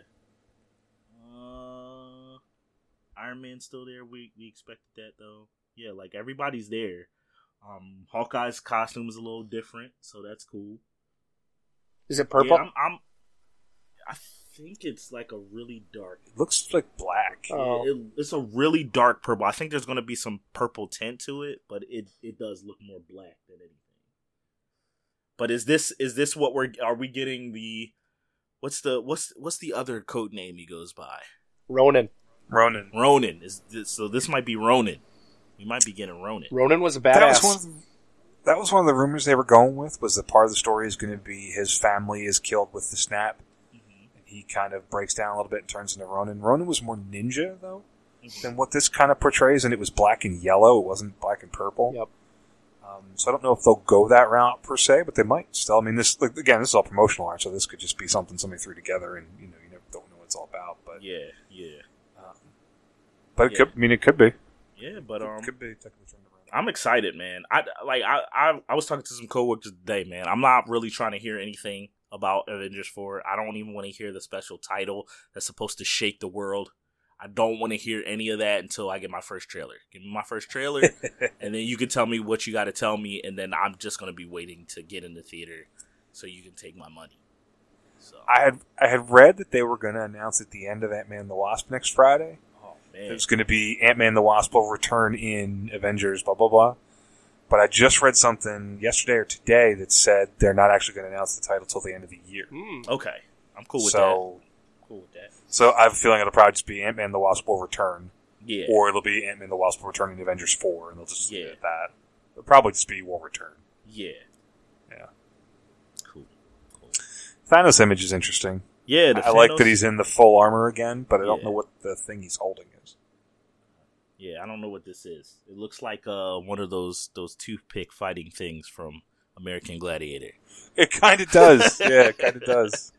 Iron Man's still there. We expected that though. Yeah, like everybody's there. Hawkeye's costume is a little different, so that's cool. Is it purple? Yeah, I think it's like a really dark. It looks like black. Oh. It's a really dark purple. I think there's going to be some purple tint to it, but it does look more black than anything. But is this what are we getting the what's the other code name he goes by? Ronan. Ronan. So this might be Ronan. We might be getting Ronan. Ronan was a badass. That was one of the rumors they were going with, was that part of the story is going to be his family is killed with the snap. Mm-hmm. And he kind of breaks down a little bit and turns into Ronan. Ronan was more ninja, though, than what this kind of portrays, and it was black and yellow. It wasn't black and purple. Yep. So I don't know if they'll go that route per se, but they might still. I mean, this is all promotional art, so this could just be something somebody threw together, and you never don't know what it's all about. But yeah. But it could. I mean, it could be. Yeah, but it could be technically turned around. I'm excited, man. I was talking to some coworkers today, man. I'm not really trying to hear anything about Avengers 4. I don't even want to hear the special title that's supposed to shake the world. I don't want to hear any of that until I get my first trailer. Give me my first trailer, and then you can tell me what you got to tell me, and then I'm just going to be waiting to get in the theater so you can take my money. So I had read that they were going to announce at the end of Ant-Man and the Wasp next Friday. Oh man, it was going to be Ant-Man and the Wasp will return in Avengers, blah blah blah. But I just read something yesterday or today that said they're not actually going to announce the title till the end of the year. Okay, I'm cool with that. Cool with that. So I have a feeling it'll probably just be Ant-Man and the Wasp will return. Yeah. Or it'll be Ant-Man and the Wasp will return in Avengers 4, and they'll just leave it at that. It'll probably just be will return. Yeah. Yeah. Cool. Thanos image is interesting. Yeah, I like that he's in the full armor again, but I don't know what the thing he's holding is. Yeah, I don't know what this is. It looks like one of those toothpick fighting things from American Gladiator. It kind of does. Yeah, it kind of does.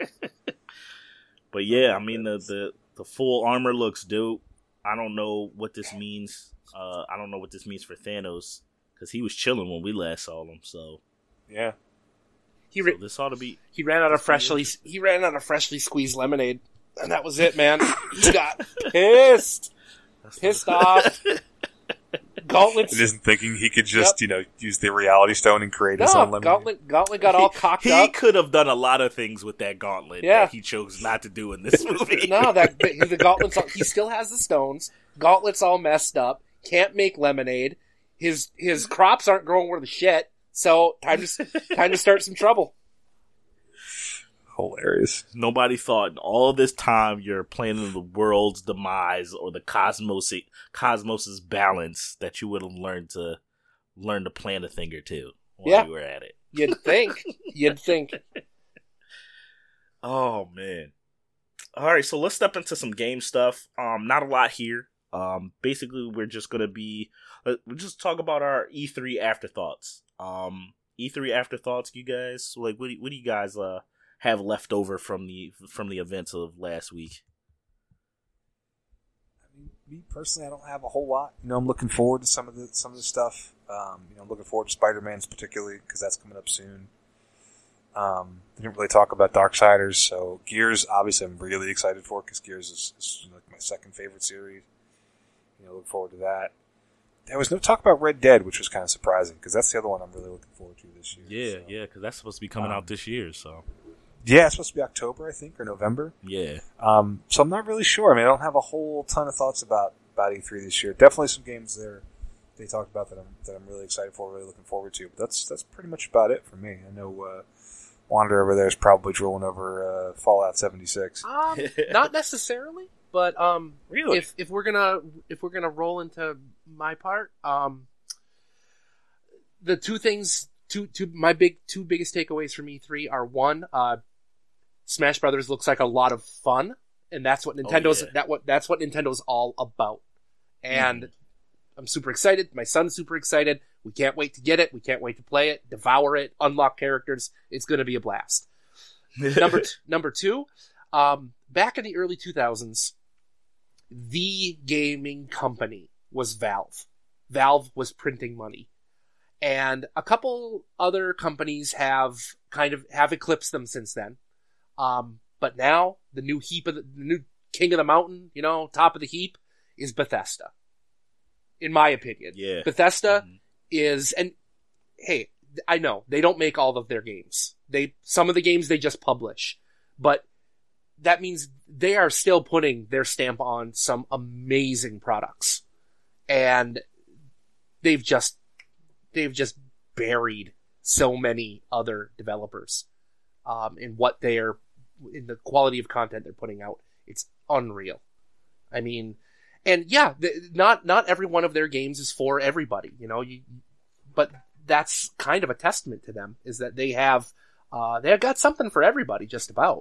But yeah, I mean the full armor looks dope. I don't know what this means. I don't know what this means for Thanos, because he was chilling when we last saw him. So yeah, this ought to be. He ran out of freshly squeezed lemonade, and that was it, man. He got pissed off. Gauntlets. He isn't thinking he could just, use the reality stone and create his own lemonade. Gauntlet got all cocked up. He could have done a lot of things with that gauntlet that he chose not to do in this movie. No, the gauntlet's he still has the stones. Gauntlet's all messed up. Can't make lemonade. His crops aren't growing worth a shit. So time to start some trouble. Hilarious. Nobody thought in all this time you're planning the world's demise or the cosmos's balance that you would have learned to plan a thing or two while you were at it. You'd think. Oh man. All right, so let's step into some game stuff. Not a lot here. Basically we're just talk about our E3 afterthoughts. E3 afterthoughts, you guys. Like, what do you guys have left over from the events of last week? I mean, me personally, I don't have a whole lot. I'm looking forward to some of the stuff. I'm looking forward to Spider-Man's particularly because that's coming up soon. Didn't really talk about Darksiders, so Gears, obviously, I'm really excited for because Gears is like my second favorite series. Look forward to that. There was no talk about Red Dead, which was kind of surprising because that's the other one I'm really looking forward to this year. Yeah, because that's supposed to be coming out this year. So yeah, it's supposed to be October, I think, or November. Yeah. So I'm not really sure. I mean, I don't have a whole ton of thoughts about E3 this year. Definitely some games there they talked about that I'm really excited for, really looking forward to. But that's pretty much about it for me. I know Wander over there is probably drooling over Fallout 76. Not necessarily. But really, if we're gonna roll into my part, the two biggest takeaways from E3 are one, Smash Brothers looks like a lot of fun, and that's what that's what Nintendo's all about. And I'm super excited. My son's super excited. We can't wait to get it. We can't wait to play it, devour it, unlock characters. It's going to be a blast. Number two, back in the early 2000s. The gaming company was Valve. Valve was printing money. And a couple other companies have eclipsed them since then. But now the new king of the mountain, top of the heap is Bethesda. In my opinion. Yeah. Bethesda is, and hey, I know they don't make all of their games. Some of the games they just publish, but that means they are still putting their stamp on some amazing products. And they've just buried so many other developers, in in the quality of content they're putting out. It's unreal. I mean, and yeah, not every one of their games is for everybody, but that's kind of a testament to them, is that they've got something for everybody, just about.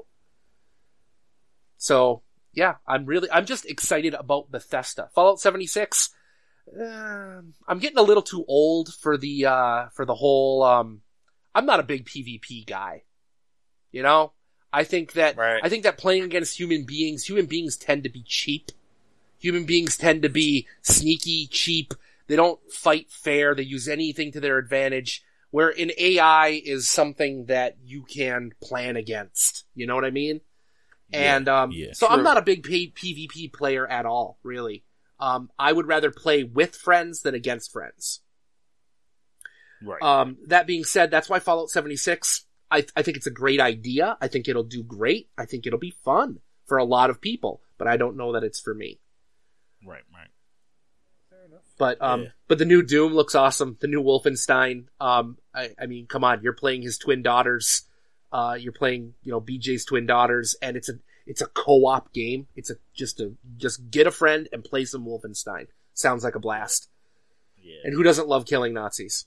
So, yeah, I'm just excited about Bethesda. Fallout 76, I'm getting a little too old for the whole, I'm not a big PvP guy. I think that playing against human beings tend to be cheap. Human beings tend to be sneaky, cheap. They don't fight fair. They use anything to their advantage. Where an AI is something that you can plan against. You know what I mean? And so I'm not a big PvP player at all, really. I would rather play with friends than against friends. Right. That being said, that's why Fallout 76, I think it's a great idea. I think it'll do great. I think it'll be fun for a lot of people, but I don't know that it's for me. Right. Fair enough. But the new Doom looks awesome. The new Wolfenstein. I mean, come on, you're playing his twin daughters. You're playing, BJ's twin daughters, and it's a co-op game. It's just get a friend and play some Wolfenstein. Sounds like a blast. Yeah. And who doesn't love killing Nazis?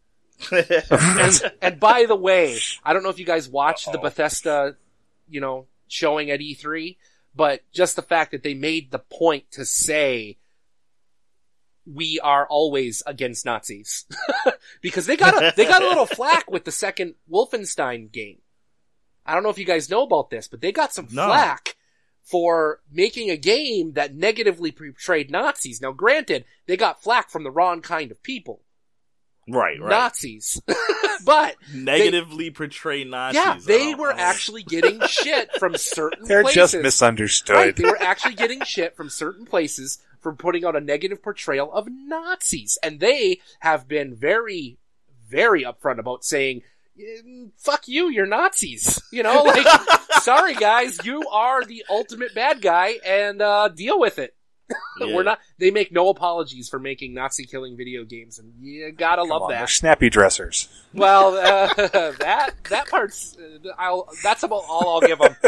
and by the way, I don't know if you guys watched the Bethesda, showing at E3, but just the fact that they made the point to say we are always against Nazis because they got a little flack with the second Wolfenstein game. I don't know if you guys know about this, but they got some flack for making a game that negatively portrayed Nazis. Now, granted, they got flack from the wrong kind of people. Right. Nazis. But negatively portray Nazis. Yeah, they were actually getting shit from certain They're places. They're just misunderstood. Right, they were actually getting shit from certain places for putting out a negative portrayal of Nazis. And they have been very, very upfront about saying, fuck you, you're Nazis. Sorry guys, you are the ultimate bad guy, and deal with it. Yeah. They make no apologies for making Nazi killing video games, and you gotta love that. They're snappy dressers. Well, that part's, that's about all I'll give them.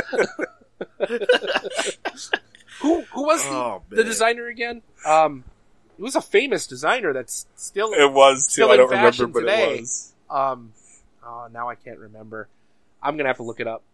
Who was the designer again? It was a famous designer that's still I don't remember, but today. It was. Now I can't remember. I'm gonna have to look it up.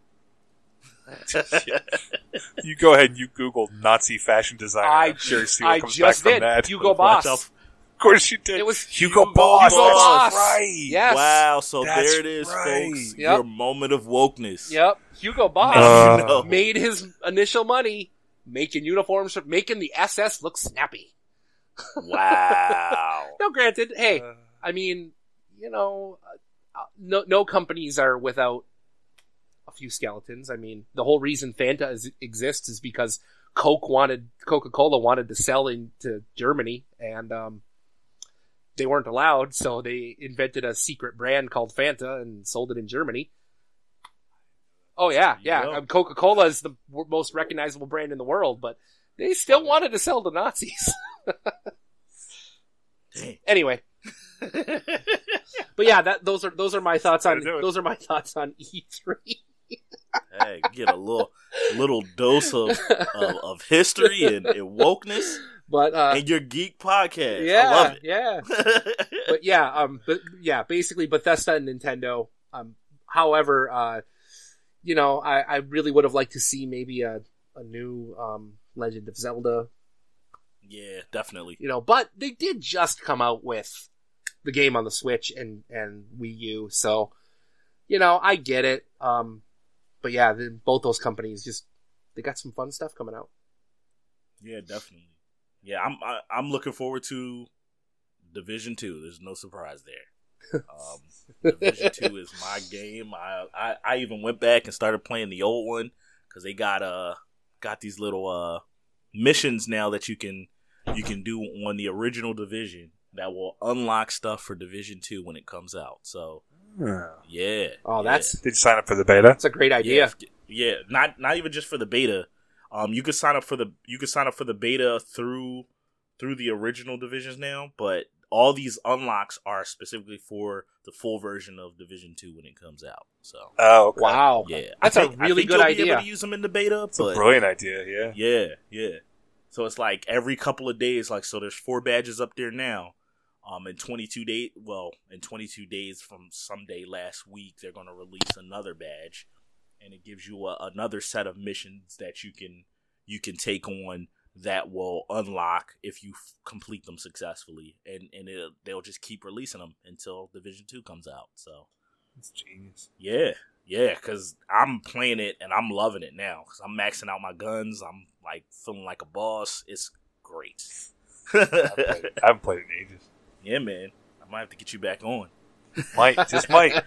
You go ahead and you Google Nazi fashion designer. I just did. Hugo Boss. Of course you did. It was Hugo Boss. Boss. That's right. Yes. Wow. So That's there it is, right. folks. Yep. Your moment of wokeness. Yep. Hugo Boss No. made his initial money making uniforms, making the SS look snappy. Wow. Now, granted, hey, I mean, no companies are without a few skeletons. I mean, the whole reason Fanta exists is because Coca-Cola wanted to sell into Germany, and they weren't allowed, so they invented a secret brand called Fanta and sold it in Germany. Oh yeah. Coca-Cola is the most recognizable brand in the world, but they still wanted to sell to Nazis. Anyway. But yeah, those are my thoughts on E3. Hey, get a little dose of history and wokeness. But and your geek podcast. Yeah, I love it. Yeah. but basically Bethesda and Nintendo. However, I really would have liked to see maybe a new Legend of Zelda. Yeah, definitely. But they did just come out with the game on the Switch and Wii U, so I get it. But yeah, both those companies they got some fun stuff coming out. Yeah, definitely. Yeah, I'm looking forward to Division 2. There's no surprise there. Division 2 is my game. I even went back and started playing the old one because they got these little missions now that you can do on the original Division that will unlock stuff for Division 2 when it comes out. So yeah. Oh, did you sign up for the beta? That's a great idea. Yeah, not even just for the beta. You could sign up for the beta through the original Divisions now, but all these unlocks are specifically for the full version of Division 2 when it comes out. So, okay. Wow, yeah, that's a really good idea. Be able to use them in the beta. It's a brilliant idea. Yeah. So it's like every couple of days, so there's 4 badges up there now. In 22 days from someday last week, they're going to release another badge, and it gives you another set of missions that you can take on that will unlock if you complete them successfully, and they'll just keep releasing them until Division 2 comes out. So it's genius. Yeah, because I'm playing it and I'm loving it now because I'm maxing out my guns. I'm feeling like a boss. It's great. I haven't played it in ages. Yeah, man. I might have to get you back on. Just might.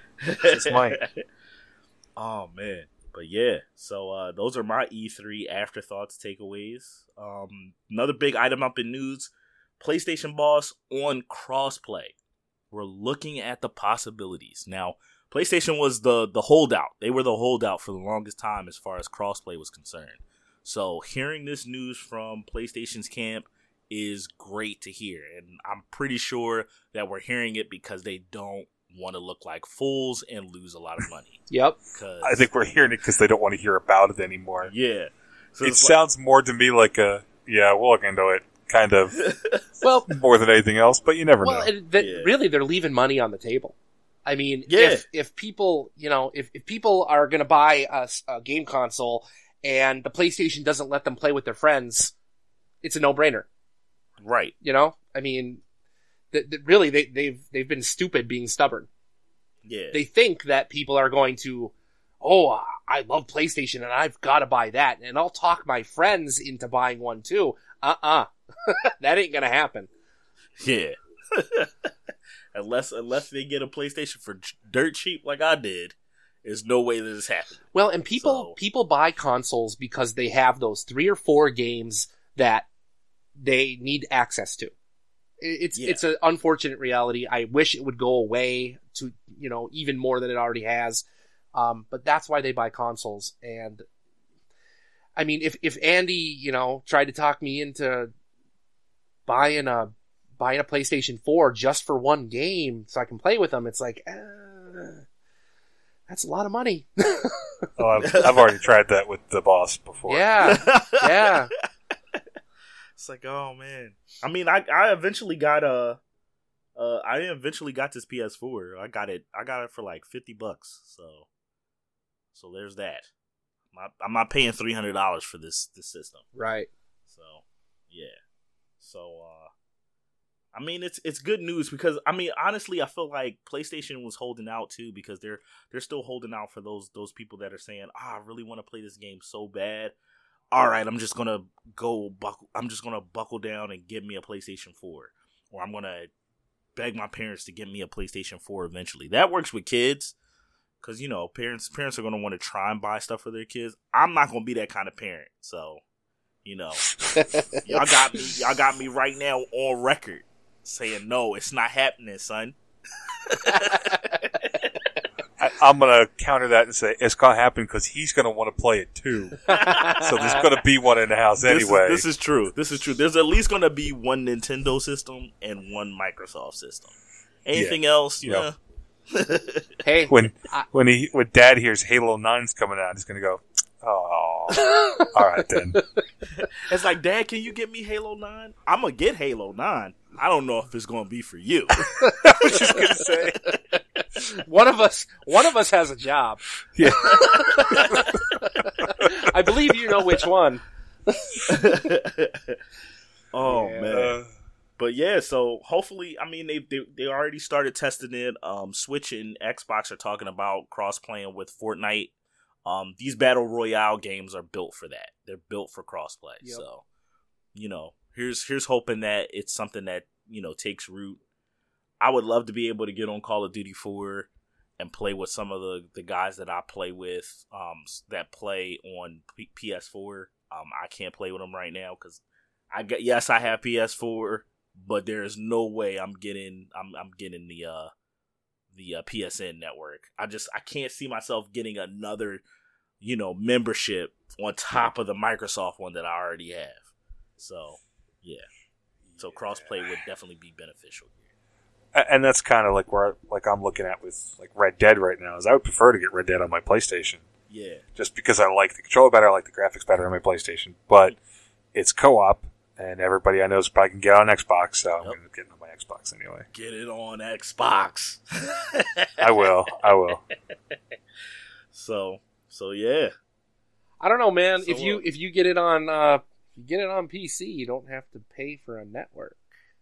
Oh, man. But yeah, so those are my E3 afterthoughts, takeaways. Another big item up in news, PlayStation boss on crossplay. We're looking at the possibilities. Now, PlayStation was the holdout. They were the holdout for the longest time as far as crossplay was concerned. So hearing this news from PlayStation's camp is great to hear. And I'm pretty sure that we're hearing it because they don't want to look like fools and lose a lot of money. Yep. I think we're hearing it because they don't want to hear about it anymore. Yeah. So it sounds more to me like we'll look into it kind of well, more than anything else, but you never know. Really, they're leaving money on the table. I mean, yeah. if people, if people are going to buy a game console and the PlayStation doesn't let them play with their friends, it's a no-brainer. Right. I mean, really, they've been stupid being stubborn. Yeah. They think that people are going to, I love PlayStation and I've got to buy that, and I'll talk my friends into buying one too. That ain't gonna happen. Yeah. unless they get a PlayStation for dirt cheap like I did, there's no way that this happens. Well, and people buy consoles because they have those 3 or 4 games that they need access to. It's an unfortunate reality. I wish it would go away to, even more than it already has. But that's why they buy consoles. And I mean, if Andy, tried to talk me into buying a PlayStation 4 just for one game so I can play with them, it's like, that's a lot of money. I've already tried that with the boss before. Yeah. It's like, oh man. I mean, I eventually got this PS4. I got it for like $50. So there's that. I'm not paying $300 for this system. Right. So, yeah. So, I mean, it's good news because, I mean, honestly, I feel like PlayStation was holding out too because they're still holding out for those people that are saying, I really want to play this game so bad. All right, I'm just gonna buckle down and get me a PlayStation 4, or I'm gonna beg my parents to get me a PlayStation 4 eventually. That works with kids. Because, parents are going to want to try and buy stuff for their kids. I'm not going to be that kind of parent. So, y'all got me right now on record saying, no, it's not happening, son. I'm going to counter that and say it's going to happen because he's going to want to play it too. So there's going to be one in the house anyway. This is true. There's at least going to be one Nintendo system and one Microsoft system. Anything else? Yeah. Hey, when Dad hears Halo 9's coming out, he's going to go, oh, all right then. It's like, Dad, can you get me Halo 9? I'm going to get Halo 9. I don't know if it's going to be for you. I was just going to say. One of us has a job. Yeah. I believe you know which one. Man. But yeah, so hopefully, I mean, they already started testing it. Switch and Xbox are talking about cross-playing with Fortnite. These Battle Royale games are built for that. They're built for cross-play. Yep. So, here's hoping that it's something that, takes root. I would love to be able to get on Call of Duty 4 and play with some of the guys that I play with that play on PS4. I can't play with them right now because I have PS4, but there is no way I'm getting the PSN network. I can't see myself getting another membership on top of the Microsoft one that I already have. So yeah, so crossplay would definitely be beneficial. And that's kind of like where I'm looking at with like Red Dead right now. Is I would prefer to get Red Dead on my PlayStation. Yeah. Just because I like the controller better, I like the graphics better on my PlayStation. But it's co-op, and everybody I know is probably can get on Xbox, so I'm going to get it on my Xbox anyway. Get it on Xbox. I will. So yeah. I don't know, man. So, if you get it on PC, you don't have to pay for a network.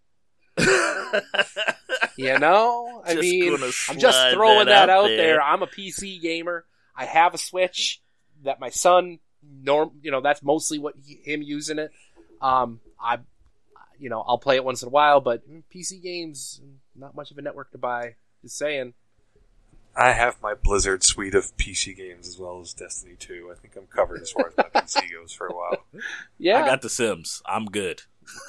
I mean, I'm just throwing that out there. I'm a PC gamer. I have a Switch that my son, that's mostly what him using it. I'll play it once in a while, but PC games, not much of a network to buy. Just saying. I have my Blizzard suite of PC games as well as Destiny 2. I think I'm covered as far as my PC goes for a while. Yeah. I got The Sims. I'm good.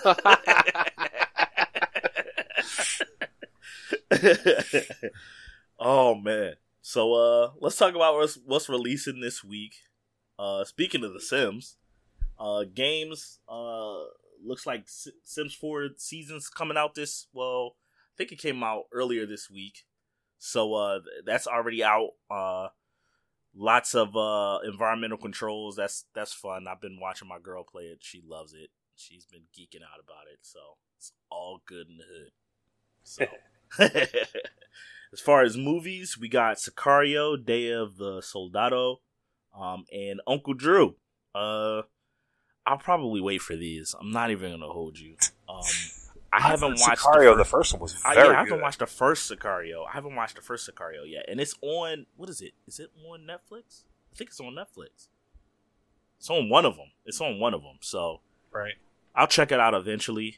Oh man. So let's talk about what's releasing this week. Speaking of The Sims, games, looks like Sims 4 season's coming out I think it came out earlier this week. So that's already out. Lots of environmental controls. That's fun. I've been watching my girl play it. She loves it. She's been geeking out about it. So it's all good in the hood. So as far as movies, we got Sicario, Day of the Soldado, and Uncle Drew. I'll probably wait for these. I'm not even gonna hold you. I haven't watched Sicario. The first one was very good. I haven't watched the first Sicario. Yet, and it's on. What is it? Is it on Netflix? I think it's on Netflix. It's on one of them. So right, I'll check it out eventually.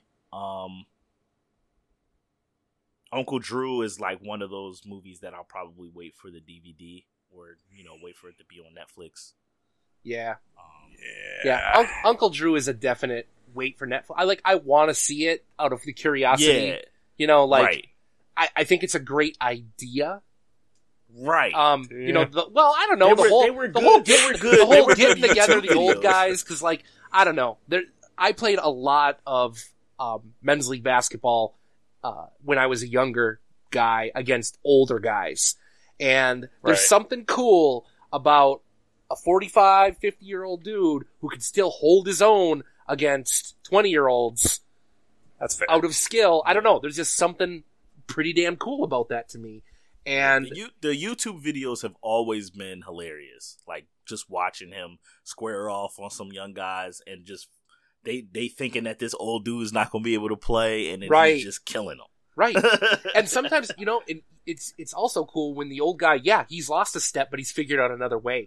Uncle Drew is like one of those movies that I'll probably wait for the DVD or wait for it to be on Netflix. Yeah. Uncle Drew is a definite wait for Netflix. I want to see it out of the curiosity. Yeah. Right. I think it's a great idea. Right. I don't know. They were good. The whole getting together the old guys, because I don't know. I played a lot of men's league basketball when I was a younger guy against older guys, and there's something cool about a 45, 50-year-old dude who can still hold his own against 20-year-olds. That's fair. Out of skill. I don't know. There's just something pretty damn cool about that to me. And the YouTube videos have always been hilarious. Like just watching him square off on some young guys and just they thinking that this old dude is not going to be able to play, and then he's just killing them. Right. And sometimes it's also cool when the old guy, he's lost a step, but he's figured out another way.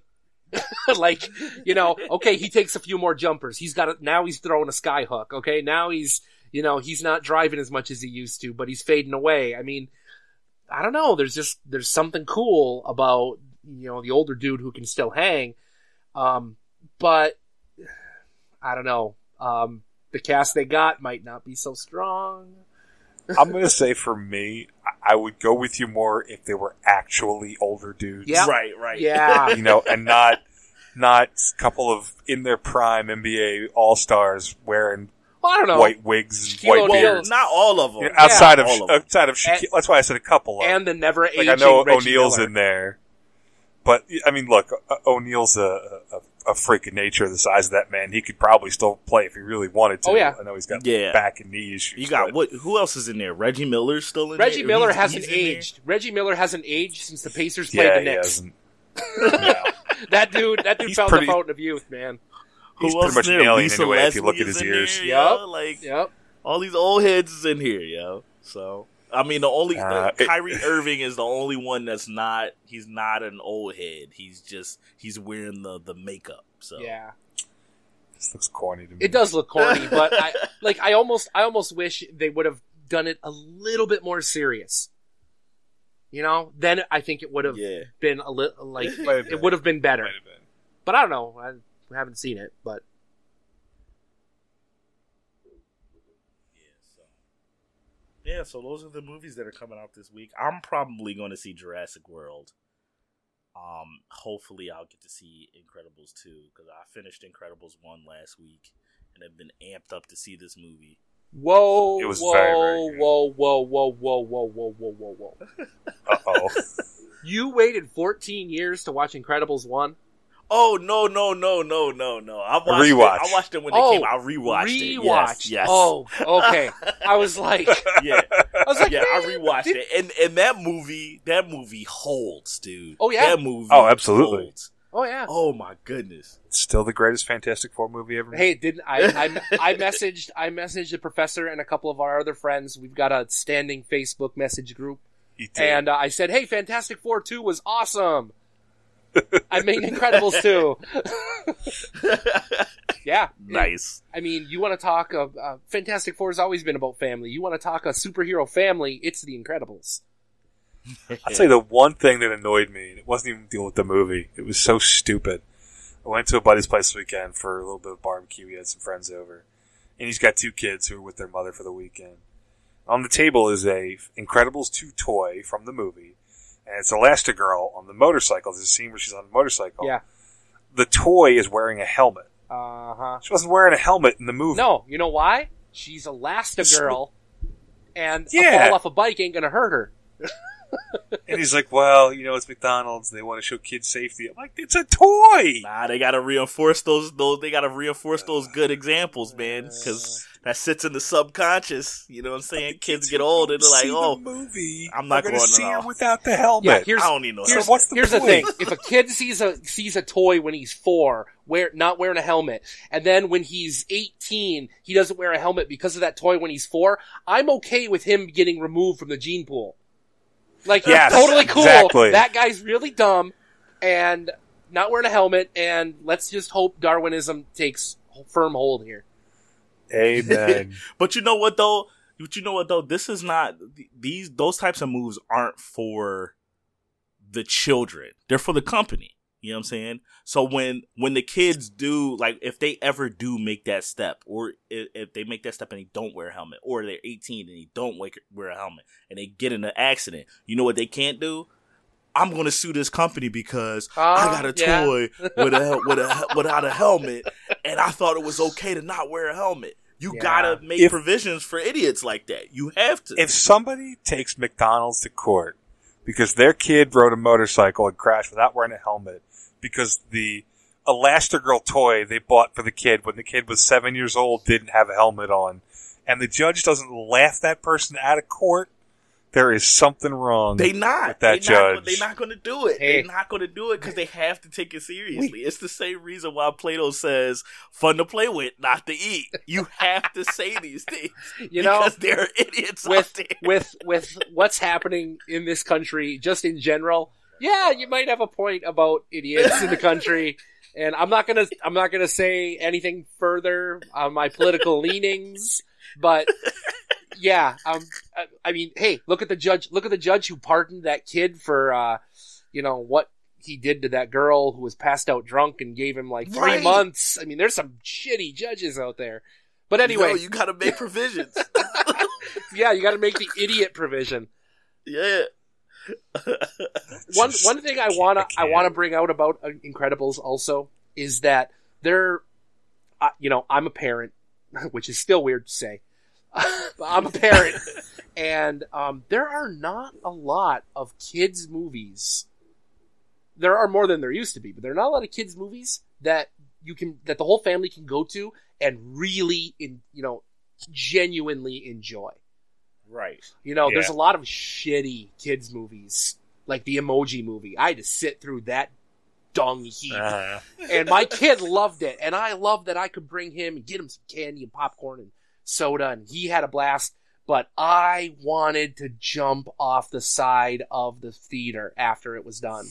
Okay, he takes a few more jumpers. Now he's throwing a sky hook. Okay, now he's He's not driving as much as he used to, but he's fading away. I mean, I don't know. There's something cool about, the older dude who can still hang. But I don't know. The cast they got might not be so strong. I'm going to say for me, I would go with you more if they were actually older dudes. Yeah. Right. Yeah. And not a couple of in their prime NBA All-Stars wearing I don't know. white wigs and Shaquille white O'Neal. beards. Not all of them. Outside All of Shaquille, that's why I said a couple of And the never aging I know Reggie O'Neal's Miller. in there. But, I mean, look, O'Neal's a freak of nature the size of that man. He could probably still play if he really wanted to. Oh, yeah. I know he's got back and knee issues. You got who else is in there? Reggie Miller's still in there? Reggie Miller hasn't he's in there? aged. Reggie Miller hasn't aged since the Pacers played the he Knicks. hasn't. Yeah. That dude He's found pretty- the fountain of youth, man. He's Who pretty else much in there? an alien Lisa anyway if you look Leslie at his is in ears. there, Yup. yo. Like, Yep. all these old heads is in here, yo. So, I mean, Kyrie Irving is the only one that's not, he's not an old head. He's wearing the makeup. So, Yeah. This looks corny to me. It does look corny, but I almost wish they would have done it a little bit more serious. Then I think it would have been a little it would have been better. Might have been. But I don't know. I haven't seen it, but so those are the movies that are coming out this week. I'm probably going to see Jurassic World. Hopefully I'll get to see Incredibles 2 because I finished Incredibles 1 last week and have been amped up to see this movie. whoa, It was whoa, very, very good. whoa. Uh-oh. You waited 14 years to watch Incredibles 1? Oh, no. I watched it when it came out. I rewatched it. Yes. Oh, okay. I was like, Yeah. I man, rewatched it. And that movie holds, dude. Oh, yeah? That movie absolutely. holds. oh yeah. Oh my goodness. It's still the greatest Fantastic Four movie ever made. Hey, didn't I messaged the professor and a couple of our other friends. We've got a standing Facebook message group. You did. And I said, hey, Fantastic Four 2 was awesome. I made Incredibles 2. Yeah. Nice. I mean, you want to talk of Fantastic Four has always been about family. You want to talk a superhero family, it's the Incredibles. I'll tell you the one thing that annoyed me, and it wasn't even dealing with the movie. It was so stupid. I went to a buddy's place this weekend for a little bit of barbecue. We had some friends over. And he's got two kids who are with their mother for the weekend. On the table is a Incredibles 2 toy from the movie. And it's Elastigirl on the motorcycle. There's a scene where she's on a motorcycle. Yeah. The toy is wearing a helmet. Uh-huh. She wasn't wearing a helmet in the movie. No, you know why? She's Elastigirl, and a Yeah. fall off a bike ain't gonna hurt her. And he's like, well, it's McDonald's. They want to show kids safety. I'm like, it's a toy! Nah, they gotta reinforce those good examples, man, because that sits in the subconscious. You know what I'm saying? Kids get old and they're like, the movie. I'm not going to going see her to without the helmet. Yeah, I don't need no here's, helmet. what's the here's the point? thing. If a kid sees a toy when he's 4, not wearing a helmet, and then when he's 18, he doesn't wear a helmet because of that toy when he's 4, I'm okay with him getting removed from the gene pool. Like, Yes, totally cool. exactly. That guy's really dumb and not wearing a helmet, and let's just hope Darwinism takes firm hold here. Amen. But you know what though? This is not those types of moves aren't for the children. They're for the company. You know what I'm saying? So when the kids do, like, if they ever do make that step, or if they make that step and they don't wear a helmet, or they're 18 and they don't wear a helmet, and they get in an accident, you know what they can't do? I'm going to sue this company because I got a toy without a helmet, and I thought it was okay to not wear a helmet. You gotta make provisions for idiots like that. You have to. If somebody takes McDonald's to court because their kid rode a motorcycle and crashed without wearing a helmet, because the Elastigirl toy they bought for the kid when the kid was 7 years old didn't have a helmet on, and the judge doesn't laugh that person out of court, there is something wrong with that judge. They're not going to do it. Hey. They're not going to do it because they have to take it seriously. It's the same reason why Plato says, fun to play with, not to eat. You have to say these things because there are idiots out there. With what's happening in this country, just in general, yeah, you might have a point about idiots in the country, and I'm not gonna say anything further on my political leanings. But yeah, I mean, hey, look at the judge. Look at the judge who pardoned that kid for, what he did to that girl who was passed out drunk and gave him like 3 months. I mean, there's some shitty judges out there. But anyway, you got to make provisions. Yeah, you got to make the idiot provision. Yeah. One thing I wanna bring out about Incredibles also is that I'm a parent, which is still weird to say. But I'm a parent, and there are not a lot of kids movies. There are more than there used to be, but there are not a lot of kids movies that the whole family can go to and really genuinely enjoy. Right. There's a lot of shitty kids movies, like the Emoji Movie. I had to sit through that dung heap. And my kid loved it, and I loved that I could bring him and get him some candy and popcorn and soda, and he had a blast. But I wanted to jump off the side of the theater after it was done.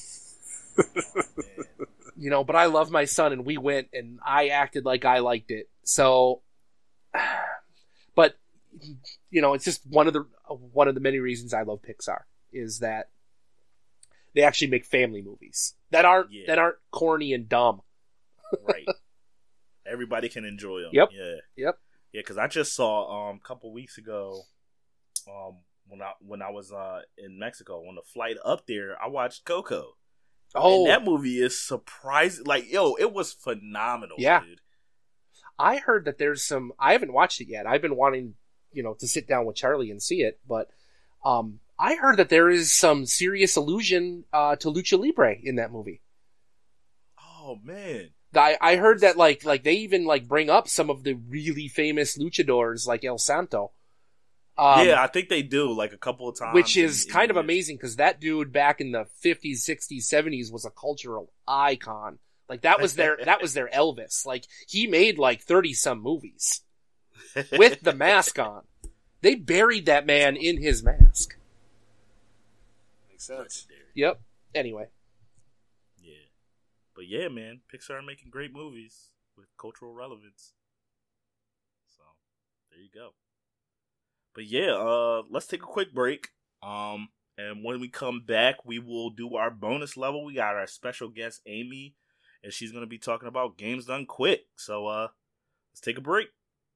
But I love my son, and we went, and I acted like I liked it. So, but it's just one of the many reasons I love Pixar is that they actually make family movies that aren't corny and dumb. Right. Everybody can enjoy them. Yep. Yeah. Yep. Yeah, because I just saw a couple weeks ago, when I was in Mexico on the flight up there, I watched Coco. Oh, and that movie is surprising. Like, it was phenomenal. Yeah. Dude. I heard that there's some. I haven't watched it yet. I've been wanting, to sit down with Charlie and see it, but I heard that there is some serious allusion to Lucha Libre in that movie. Oh man. I heard that like they even bring up some of the really famous luchadors like El Santo. Yeah, I think they do a couple of times. Which is kind of amazing because that dude back in the 50s, 60s, 70s was a cultural icon. That was their Elvis. He made 30 some movies with the mask on. They buried that man in his mask. Makes sense. Yep. Anyway. But yeah, man, Pixar are making great movies with cultural relevance. So, there you go. But yeah, let's take a quick break. And when we come back, we will do our bonus level. We got our special guest, Amy, and she's going to be talking about games done quick. So, let's take a break.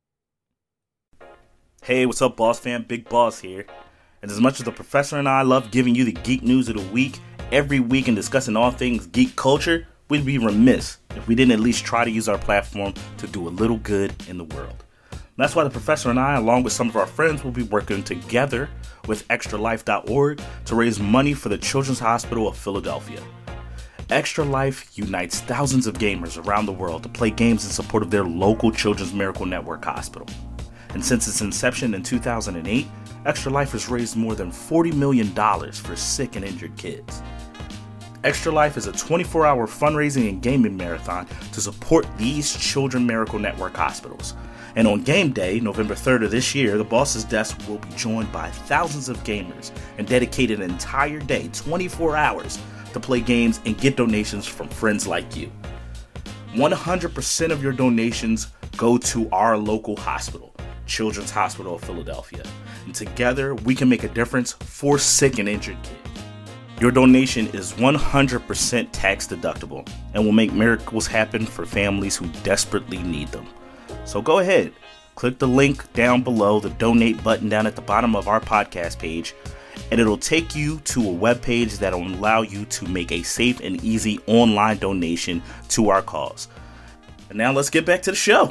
Hey, what's up, Boss fam? Big Boss here. And as much as the professor and I love giving you the geek news of the week every week and discussing all things geek culture, we'd be remiss if we didn't at least try to use our platform to do a little good in the world. And that's why the professor and I, along with some of our friends, will be working together with extralife.org to raise money for the Children's Hospital of Philadelphia. Extra Life unites thousands of gamers around the world to play games in support of their local Children's Miracle Network hospital. And since its inception in 2008, Extra Life has raised more than $40 million for sick and injured kids. Extra Life is a 24-hour fundraising and gaming marathon to support these Children's Miracle Network hospitals. And on game day, November 3rd of this year, the Boss's Desk will be joined by thousands of gamers and dedicate an entire day, 24 hours, to play games and get donations from friends like you. 100% of your donations go to our local hospital, Children's Hospital of Philadelphia. And together, we can make a difference for sick and injured kids. Your donation is 100% tax deductible and will make miracles happen for families who desperately need them. So go ahead, click the link down below, the donate button down at the bottom of our podcast page, and it'll take you to a webpage that will allow you to make a safe and easy online donation to our cause. And now let's get back to the show.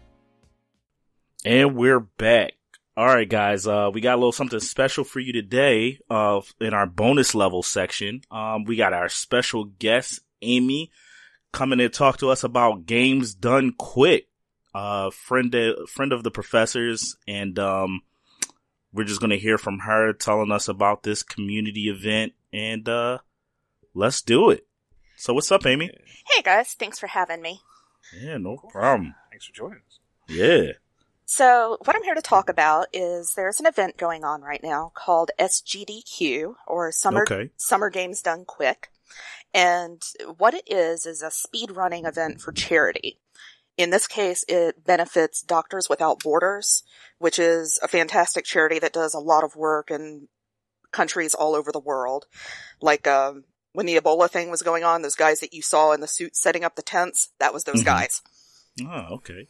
And we're back. All right, guys, we got a little something special for you today in our bonus level section. We got our special guest, Amy, coming to talk to us about games done quick. Friend of the professor's, and we're just going to hear from her telling us about this community event, and let's do it. So what's up, Amy? Hey, guys. Thanks for having me. Yeah, no problem. Thanks for joining us. Yeah. So what I'm here to talk about is there's an event going on right now called SGDQ, or Summer Games Done Quick. And what it is a speed running event for charity. In this case, it benefits Doctors Without Borders, which is a fantastic charity that does a lot of work in countries all over the world. Like, when the Ebola thing was going on, those guys that you saw in the suits setting up the tents, that was those guys. Oh, okay.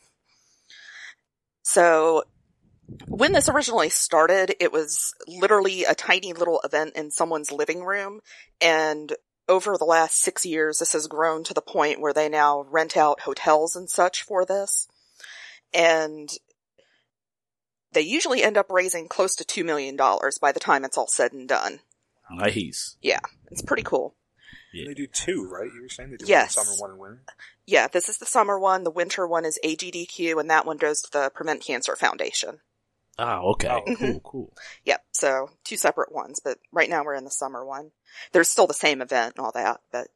So, when this originally started, it was literally a tiny little event in someone's living room, and over the last 6 years, this has grown to the point where they now rent out hotels and such for this. And they usually end up raising close to $2 million by the time it's all said and done. Nice. Yeah, it's pretty cool. Yeah. They do two, right? You were saying they do yes. one summer, one in winter? Yeah, this is the summer one. The winter one is AGDQ, and that one goes to the Prevent Cancer Foundation. Oh, okay. Mm-hmm. Cool. Yep, so 2 separate ones, but right now we're in the summer one. There's still the same event and all that, but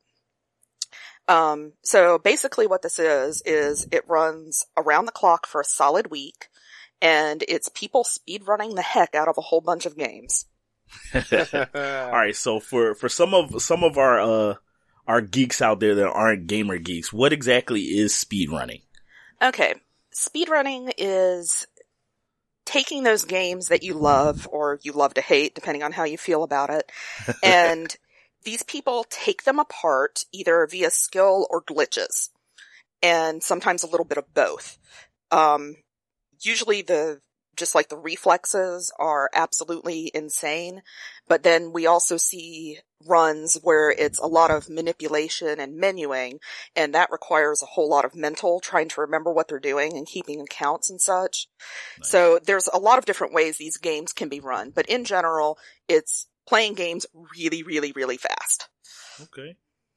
so basically what this is it runs around the clock for a solid week, and it's people speedrunning the heck out of a whole bunch of games. All right, so for some of our geeks out there that aren't gamer geeks, what exactly is speedrunning? Okay, speedrunning is taking those games that you love or you love to hate, depending on how you feel about it, and these people take them apart either via skill or glitches, and sometimes a little bit of both. Usually just like the reflexes are absolutely insane, but then we also see runs where it's a lot of manipulation and menuing, and that requires a whole lot of mental trying to remember what they're doing and keeping accounts and such. Nice. So there's a lot of different ways these games can be run, but in general, it's playing games really, really, really fast. Okay.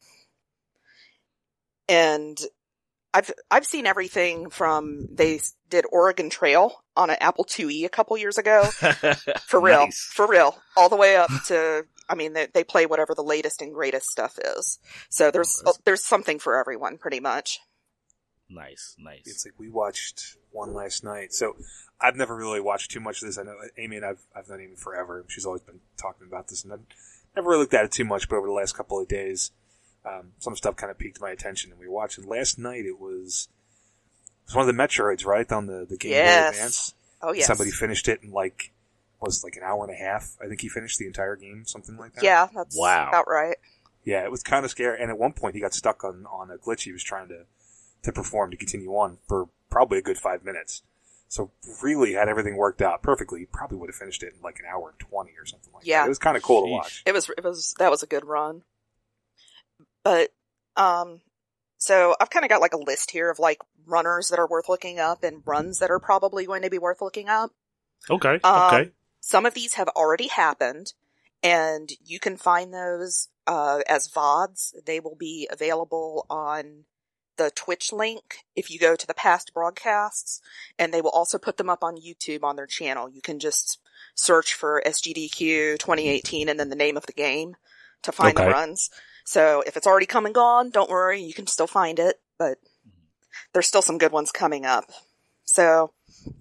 And I've seen everything from, they did Oregon Trail on an Apple IIe a couple years ago. For real. Nice. For real. All the way up to, I mean, they play whatever the latest and greatest stuff is. So there's something for everyone, pretty much. Nice. It's like we watched one last night. So I've never really watched too much of this. I know Amy and I've known Amy forever. She's always been talking about this, and I've never really looked at it too much, but over the last couple of days, some stuff kind of piqued my attention, and we watched it. Last night it was one of the Metroids, right? On the Game Boy Advance. Oh, yes. Somebody finished it in an hour and a half. I think he finished the entire game, something like that. Yeah, that's about right. Yeah, it was kind of scary, and at one point he got stuck on a glitch he was trying to perform to continue on for probably a good 5 minutes. So really had everything worked out perfectly. He probably would have finished it in like an hour and 20 or something like that. It was kind of cool to watch. That was a good run. But, so I've kind of got like a list here of like runners that are worth looking up and runs that are probably going to be worth looking up. Okay. Some of these have already happened, and you can find those, as VODs. They will be available on the Twitch link if you go to the past broadcasts, and they will also put them up on YouTube on their channel. You can just search for SGDQ 2018 and then the name of the game to find the runs. So if it's already come and gone, don't worry, you can still find it, but there's still some good ones coming up. So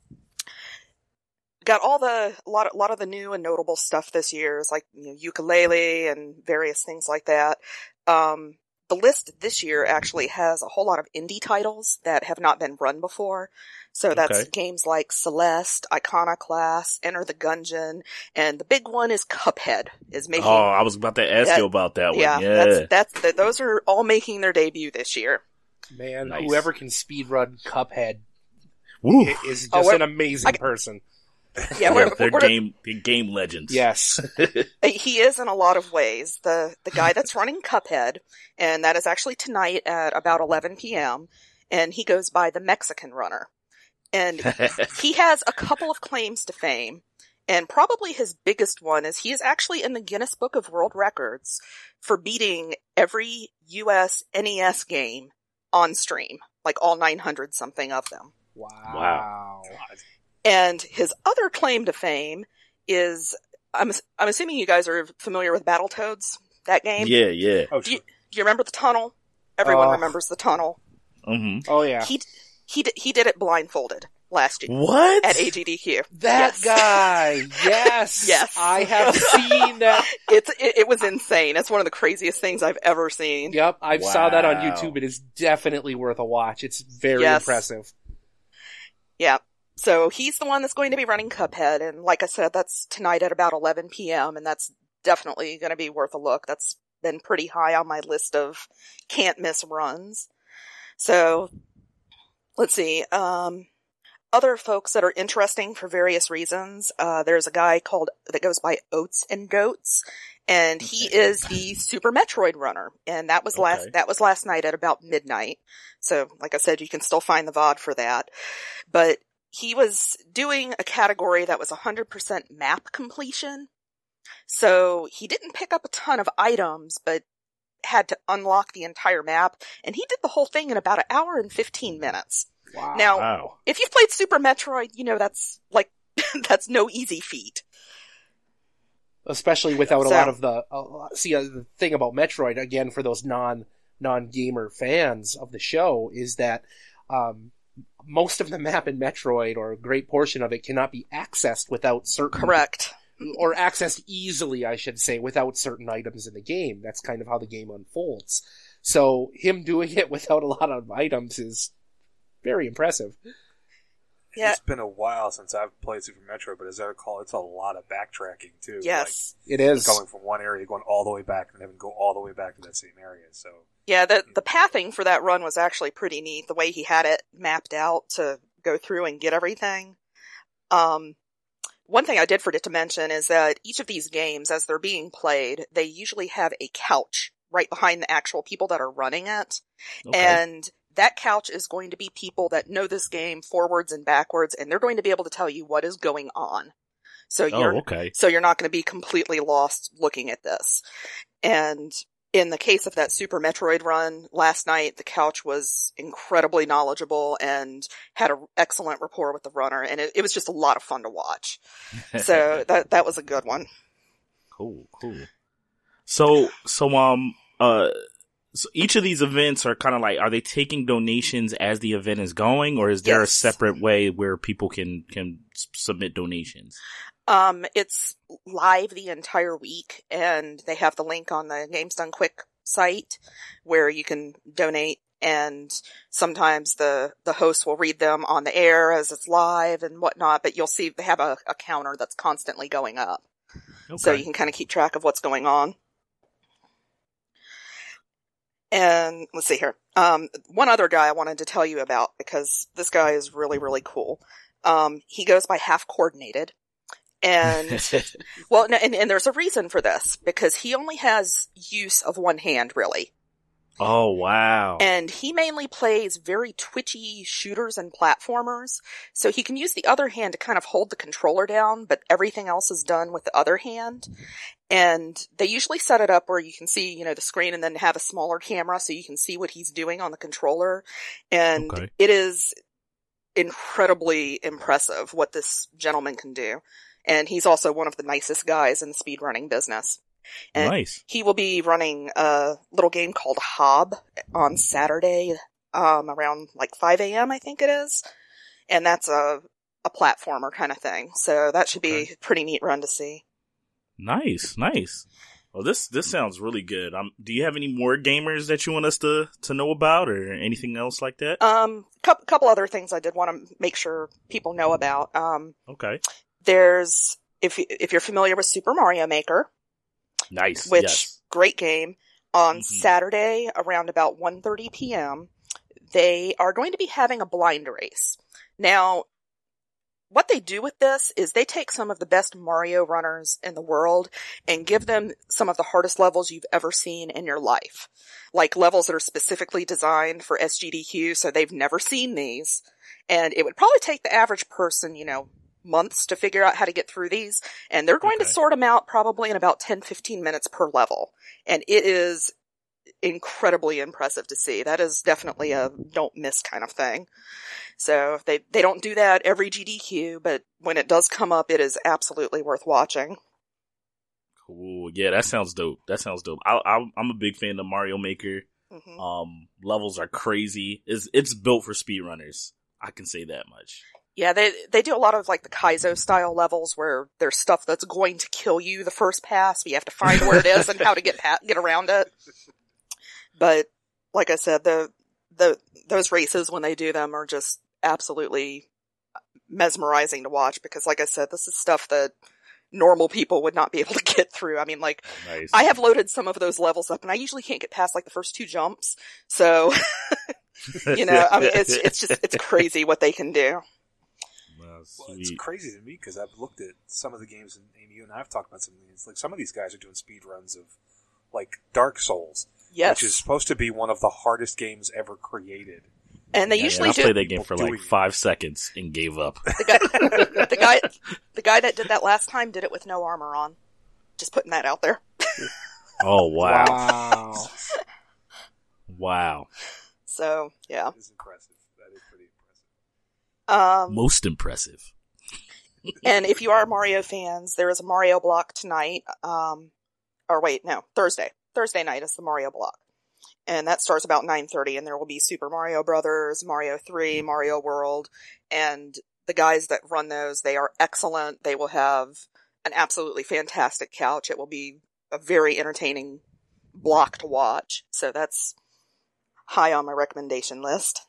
got a lot of the new and notable stuff this year is like, Yooka-Laylee and various things like that. The list this year actually has a whole lot of indie titles that have not been run before. So that's games like Celeste, Iconoclast, Enter the Gungeon, and the big one is Cuphead. I was about to ask you about that one. Yeah. Those are all making their debut this year. Man, nice. Whoever can speedrun Cuphead is just an amazing person. Yeah, they're game legends. Yes. He is in a lot of ways. The guy that's running Cuphead, and that is actually tonight at about 11 p.m., and he goes by the Mexican Runner. And he has a couple of claims to fame, and probably his biggest one is he is actually in the Guinness Book of World Records for beating every US NES game on stream, like all 900 something of them. Wow. And his other claim to fame is, I'm assuming you guys are familiar with Battletoads, that game? Yeah. Oh, do you remember the tunnel? Everyone remembers the tunnel. Mm-hmm. Oh, yeah. He did it blindfolded. last year What? at AGDQ. That Yes. guy, yes, Yes. I have seen that. It was insane. It's one of the craziest things I've ever seen. Yep, I saw that on Wow. YouTube. It is definitely worth a watch. It's very Yes. impressive. Yeah. So he's the one that's going to be running Cuphead, and like I said, that's tonight at about 11 p.m., and that's definitely going to be worth a look. That's been pretty high on my list of can't miss runs. So, let's see. Other folks that are interesting for various reasons. There's a guy that goes by Oats and Goats, and he is the Super Metroid runner, and that was last night at about midnight. So, like I said, you can still find the VOD for that. But he was doing a category that was 100% map completion. So he didn't pick up a ton of items, but had to unlock the entire map, and he did the whole thing in about an hour and 15 minutes. Wow. Now, Wow. if you've played Super Metroid, you know that's like, that's no easy feat. Especially without a lot of the thing about Metroid, again, for those non-gamer fans of the show, is that most of the map in Metroid, or a great portion of it, cannot be accessed without certain... Correct. Or accessed easily, I should say, without certain items in the game. That's kind of how the game unfolds. So, him doing it without a lot of items is very impressive. Yeah. It's been a while since I've played Super Metroid, but as I recall, it's a lot of backtracking, too. Yes. It is. Going from one area, going all the way back, and having to go all the way back to that same area, so... Yeah, the pathing for that run was actually pretty neat, the way he had it mapped out to go through and get everything. One thing I did forget to mention is that each of these games, as they're being played, they usually have a couch right behind the actual people that are running it. Okay. And that couch is going to be people that know this game forwards and backwards, and they're going to be able to tell you what is going on. So you're not going to be completely lost looking at this. And in the case of that Super Metroid run last night, the couch was incredibly knowledgeable and had an excellent rapport with the runner, and it was just a lot of fun to watch. So that was a good one. Cool. So each of these events are kind of like, are they taking donations as the event is going, or is there a Yes. separate way where people can submit donations? It's live the entire week, and they have the link on the Games Done Quick site where you can donate, and sometimes the host will read them on the air as it's live and whatnot, but you'll see they have a counter that's constantly going up. Okay. So you can kind of keep track of what's going on. And let's see here. One other guy I wanted to tell you about, because this guy is really, really cool. He goes by Half Coordinated. And, well, and there's a reason for this, because he only has use of one hand, really. Oh, wow. And he mainly plays very twitchy shooters and platformers, so he can use the other hand to kind of hold the controller down, but everything else is done with the other hand. And they usually set it up where you can see, the screen, and then have a smaller camera so you can see what he's doing on the controller. And Okay. It is incredibly impressive what this gentleman can do. And he's also one of the nicest guys in the speedrunning business. And Nice. he will be running a little game called Hob on Saturday, around like 5 a.m. I think it is. And that's a platformer kind of thing. So that should be a pretty neat run to see. Nice. Well, this sounds really good. Do you have any more gamers that you want us to know about, or anything else like that? Couple other things I did want to make sure people know about. Okay. There's, if you're familiar with Super Mario Maker, Nice. which Yes. great game, on Mhm. Saturday around about 1:30 p.m., they are going to be having a blind race. Now, what they do with this is they take some of the best Mario runners in the world and give them some of the hardest levels you've ever seen in your life. Like levels that are specifically designed for SGDQ, so they've never seen these. And it would probably take the average person, months to figure out how to get through these. And they're going to sort them out probably in about 10-15 minutes per level. And it is incredibly impressive to see. That is definitely a don't miss kind of thing. So they don't do that every GDQ, but when it does come up, it is absolutely worth watching. Cool. Yeah, that sounds dope. I'm a big fan of Mario Maker. Mm-hmm. Levels are crazy. It's built for speedrunners. I can say that much. Yeah, they do a lot of like the Kaizo style levels where there's stuff that's going to kill you the first pass, but you have to find where it is and how to get around it. But like I said, those races when they do them are just absolutely mesmerizing to watch because, like I said, this is stuff that normal people would not be able to get through. I mean, like, Nice. I have loaded some of those levels up, and I usually can't get past like the first 2 jumps. So, you know, I mean, it's crazy what they can do. Well, it's crazy to me because I've looked at some of the games, and Amy, you and I have talked about some of these. Like, some of these guys are doing speed runs of like Dark Souls, Yes. which is supposed to be one of the hardest games ever created. And they I usually played do. that game for like 5 seconds and gave up. The guy that did that last time did it with no armor on. Just putting that out there. Oh, wow. Wow. Wow. So, yeah. That is impressive. That is pretty impressive. Most impressive. And if you are Mario fans, there is a Mario block tonight. Thursday. Thursday night is the Mario block. And that starts about 9:30, and there will be Super Mario Brothers, Mario 3, Mario World, and the guys that run those, they are excellent. They will have an absolutely fantastic couch. It will be a very entertaining block to watch. So that's high on my recommendation list.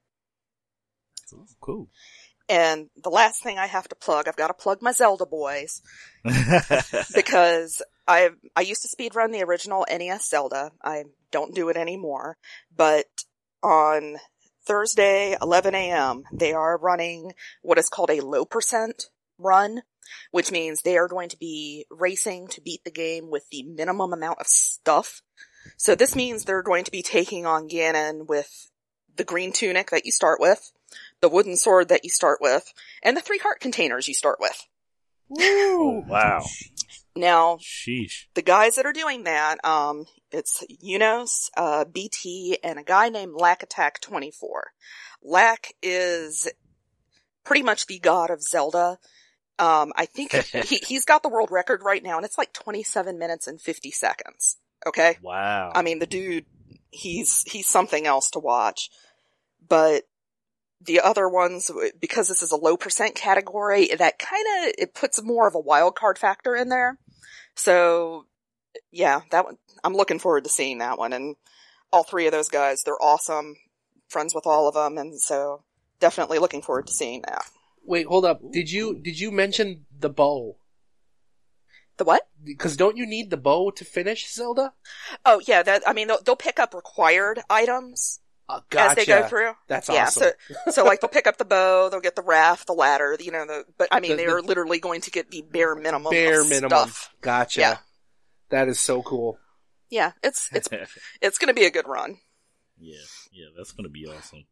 Cool. And the last thing I have to plug, I've got to plug my Zelda boys. Because I used to speedrun the original NES Zelda. I don't do it anymore. But on Thursday, 11 a.m., they are running what is called a low percent run, which means they are going to be racing to beat the game with the minimum amount of stuff. So this means they're going to be taking on Ganon with the green tunic that you start with, the wooden sword that you start with, and the 3 heart containers you start with. Oh, wow. Now, Sheesh. the guys that are doing that, it's Unos, BT, and a guy named Lack Attack 24. Lack is pretty much the god of Zelda. I think he's got the world record right now, and it's like 27 minutes and 50 seconds. Okay? Wow. I mean, the dude, he's something else to watch. But the other ones, because this is a low percent category, that it puts more of a wild card factor in there. So, yeah, that one, I'm looking forward to seeing that one. And all 3 of those guys, they're awesome. Friends with all of them, and so definitely looking forward to seeing that. Wait, hold up. Did you mention the bow? The what? Because don't you need the bow to finish Zelda? Oh, yeah, they'll pick up required items. Gotcha. As they go through. That's awesome. Yeah, so like they'll pick up the bow, they'll get the raft, the ladder, they are literally going to get the bare minimum of stuff. Gotcha. Yeah. That is so cool. Yeah, it's going to be a good run. Yeah, that's going to be awesome.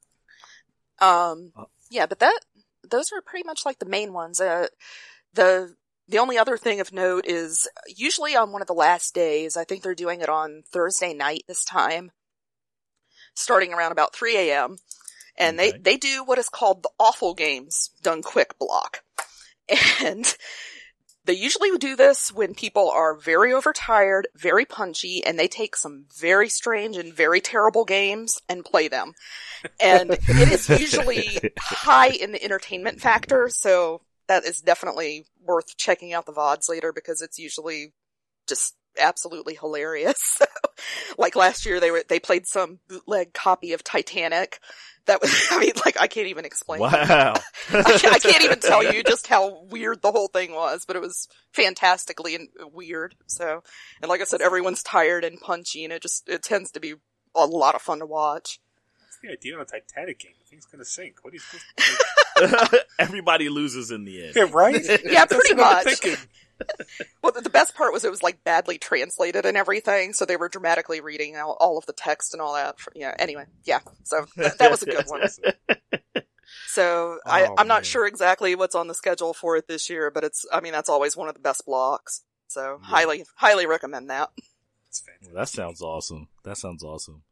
Yeah, but those are pretty much like the main ones. The only other thing of note is usually on one of the last days, I think they're doing it on Thursday night this time, starting around about 3 a.m. And they do what is called the Awful Games Done Quick block. And they usually do this when people are very overtired, very punchy, and they take some very strange and very terrible games and play them. And it is usually high in the entertainment factor, so that is definitely worth checking out the VODs later because it's usually just absolutely hilarious. Like last year they played some bootleg copy of Titanic. That was, I can't even explain. Wow. I can't even tell you just how weird the whole thing was, but it was fantastically weird. So, and like I said, everyone's tired and punchy, and it tends to be a lot of fun to watch. What's the idea on a Titanic game? The thing's gonna sink. What are you supposed to Everybody loses in the end. Yeah, right? Yeah, pretty much. Thinking. Well, the best part was it was like badly translated and everything, so they were dramatically reading all of the text and all that. Anyway, yeah. So that was a good one. So I'm not sure exactly what's on the schedule for it this year, but that's always one of the best blocks. So highly recommend that. It's fantastic. Well, that sounds awesome.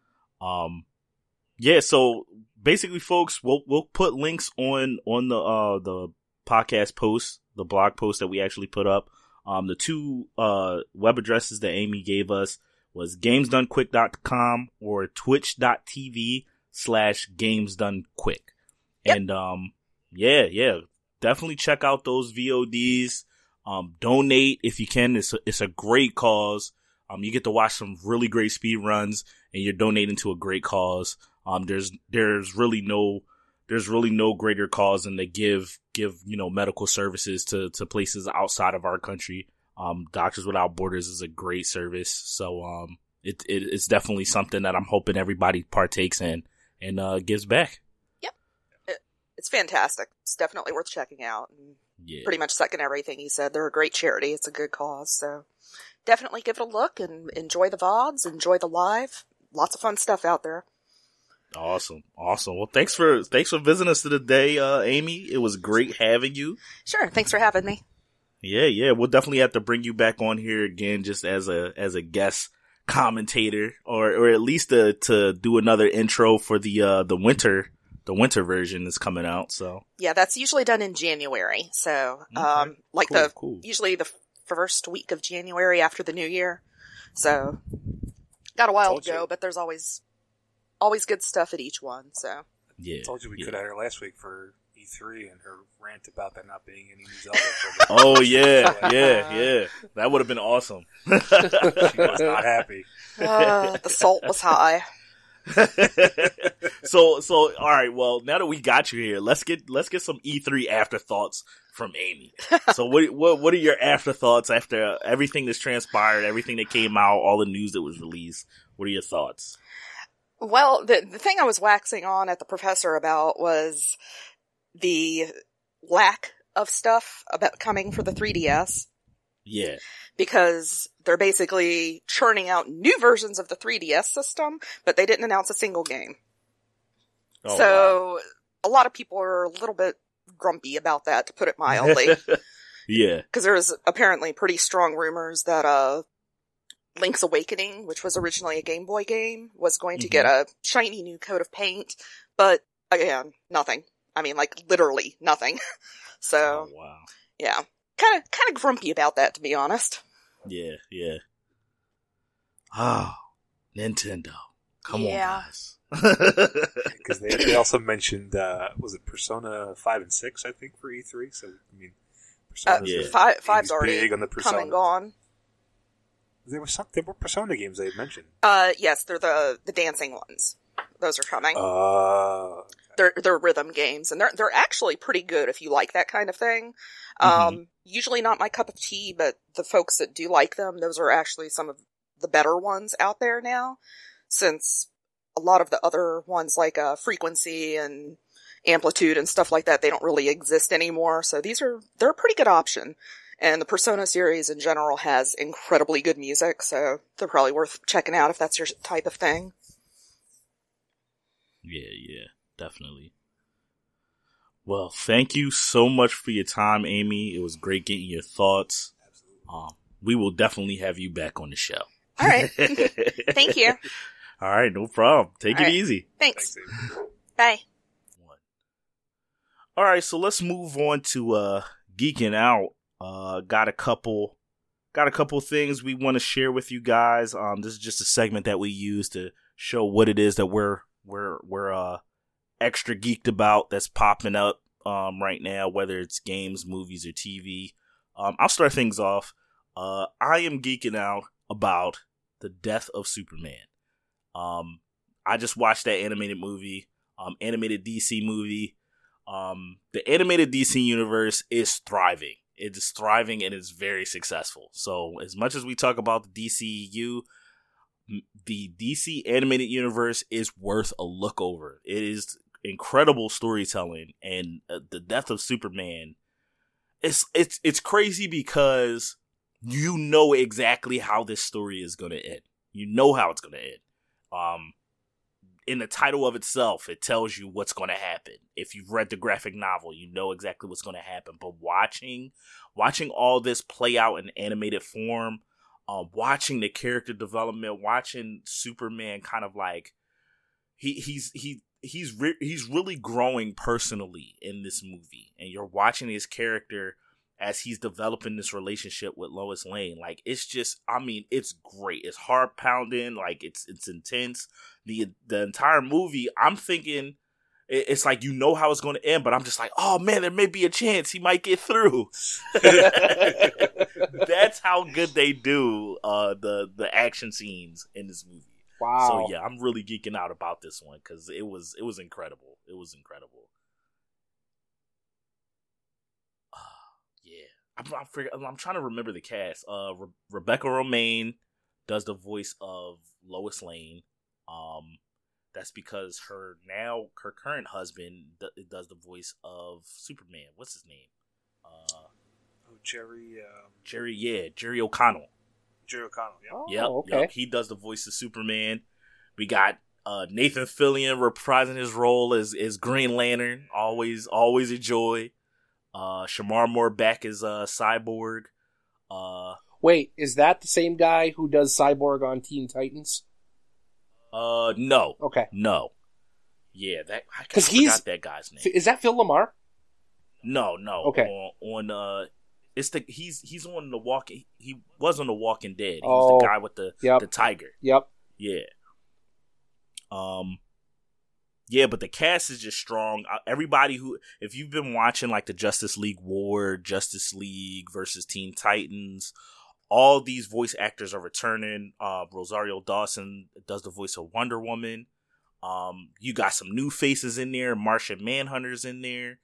Yeah. So basically, folks, we'll put links on the podcast post, the blog post that we actually put up. The 2 web addresses that Amy gave us was gamesdonequick.com or twitch.tv/gamesdonequick. Yep. And yeah. Definitely check out those VODs. Donate if you can. It's a great cause. You get to watch some really great speed runs, and you're donating to a great cause. There's really no greater cause than to give medical services to places outside of our country. Doctors Without Borders is a great service, so it's definitely something that I'm hoping everybody partakes in and gives back. Yep, it's fantastic. It's definitely worth checking out. Yeah. Pretty much second everything he said. They're a great charity. It's a good cause, so definitely give it a look and enjoy the VODs, enjoy the live. Lots of fun stuff out there. Awesome. Well, thanks for visiting us today, Amy. It was great having you. Sure. Thanks for having me. Yeah. We'll definitely have to bring you back on here again, just as a guest commentator, or at least to do another intro for the winter version that's coming out. So yeah, that's usually done in January. So cool. Usually the first week of January after the new year. So got a while to go, but there's always good stuff at each one. So yeah, I told you we could have had her last week for E3 and her rant about there not being any new Zelda. Oh yeah, that would have been awesome. She was not happy. The salt was high. So all right. Well, now that we got you here, let's get some E3 afterthoughts from Amy. So what are your afterthoughts after everything that's transpired, everything that came out, all the news that was released? What are your thoughts? Well, the thing I was waxing on at the professor about was the lack of stuff about coming for the 3DS. Yeah. Because they're basically churning out new versions of the 3DS system, but they didn't announce a single game. Oh, so wow. A lot of people are a little bit grumpy about that, to put it mildly. Yeah. Because there's apparently pretty strong rumors that Link's Awakening, which was originally a Game Boy game, was going to get a shiny new coat of paint, but again, nothing. I mean, like, literally nothing. So, wow. Yeah. Kind of grumpy about that, to be honest. Yeah. Oh, Nintendo. Come on, guys. Because they also mentioned, was it Persona 5 and 6, I think, for E3? So, I mean, Persona's Five's already big on the come and gone. There were Persona games they had mentioned. Yes, they're the dancing ones. Those are coming. Okay. They're rhythm games, and they're actually pretty good if you like that kind of thing. Usually not my cup of tea, but the folks that do like them, those are actually some of the better ones out there now, since a lot of the other ones like Frequency and Amplitude and stuff like that, they don't really exist anymore. So they're a pretty good option. And the Persona series in general has incredibly good music, so they're probably worth checking out if that's your type of thing. Yeah, definitely. Well, thank you so much for your time, Amy. It was great getting your thoughts. Absolutely. We will definitely have you back on the show. All right. Thank you. All right, no problem. Take it right. easy. Thanks. Thanks, Bye. All right, so let's move on to geeking out. Got a couple things we want to share with you guys. This is just a segment that we use to show what it is that we're extra geeked about that's popping up right now, whether it's games, movies, or TV. I'll start things off. I am geeking out about the death of Superman. I just watched that animated movie, animated DC movie. The animated DC universe is thriving. It is thriving and it's very successful. So as much as we talk about the DCU, the DC animated universe is worth a look over. It is incredible storytelling, and the death of Superman, it's crazy because you know exactly how this story is going to end. You know how it's going to end. In the title of itself, it tells you what's going to happen. If you've read the graphic novel, you know exactly what's going to happen. But watching all this play out in animated form, watching the character development, watching Superman kind of like he's really growing personally in this movie, and you're watching his character as he's developing this relationship with Lois Lane. Like, it's just, I mean, it's great. It's heart pounding. Like, it's intense. The entire movie, I'm thinking it's like you know how it's going to end, but I'm just like, oh man, there may be a chance he might get through. That's how good they do the action scenes in this movie. Wow. So yeah, I'm really geeking out about this one because it was incredible. It was incredible. Yeah, I'm trying to remember the cast. Rebecca Romaine does the voice of Lois Lane. That's because her current husband does the voice of Superman. What's his name? Jerry O'Connell. Jerry O'Connell. Yeah. Oh, Yep, okay. yep. He does the voice of Superman. We got Nathan Fillion reprising his role as Green Lantern. Always a joy. Shamar Moore back as Cyborg. Wait, is that the same guy who does Cyborg on Teen Titans? No. Okay. No. Yeah, I 'Cause forgot that guy's name. Is that Phil Lamar? No. Okay. He's on the Walking. He was on the Walking Dead. He Oh, was the guy with the tiger. Yep. Yeah. Yeah, but the cast is just strong. Everybody if you've been watching like the Justice League War, Justice League versus Teen Titans, all these voice actors are returning. Rosario Dawson does the voice of Wonder Woman. You got some new faces in there. Martian Manhunter's in there.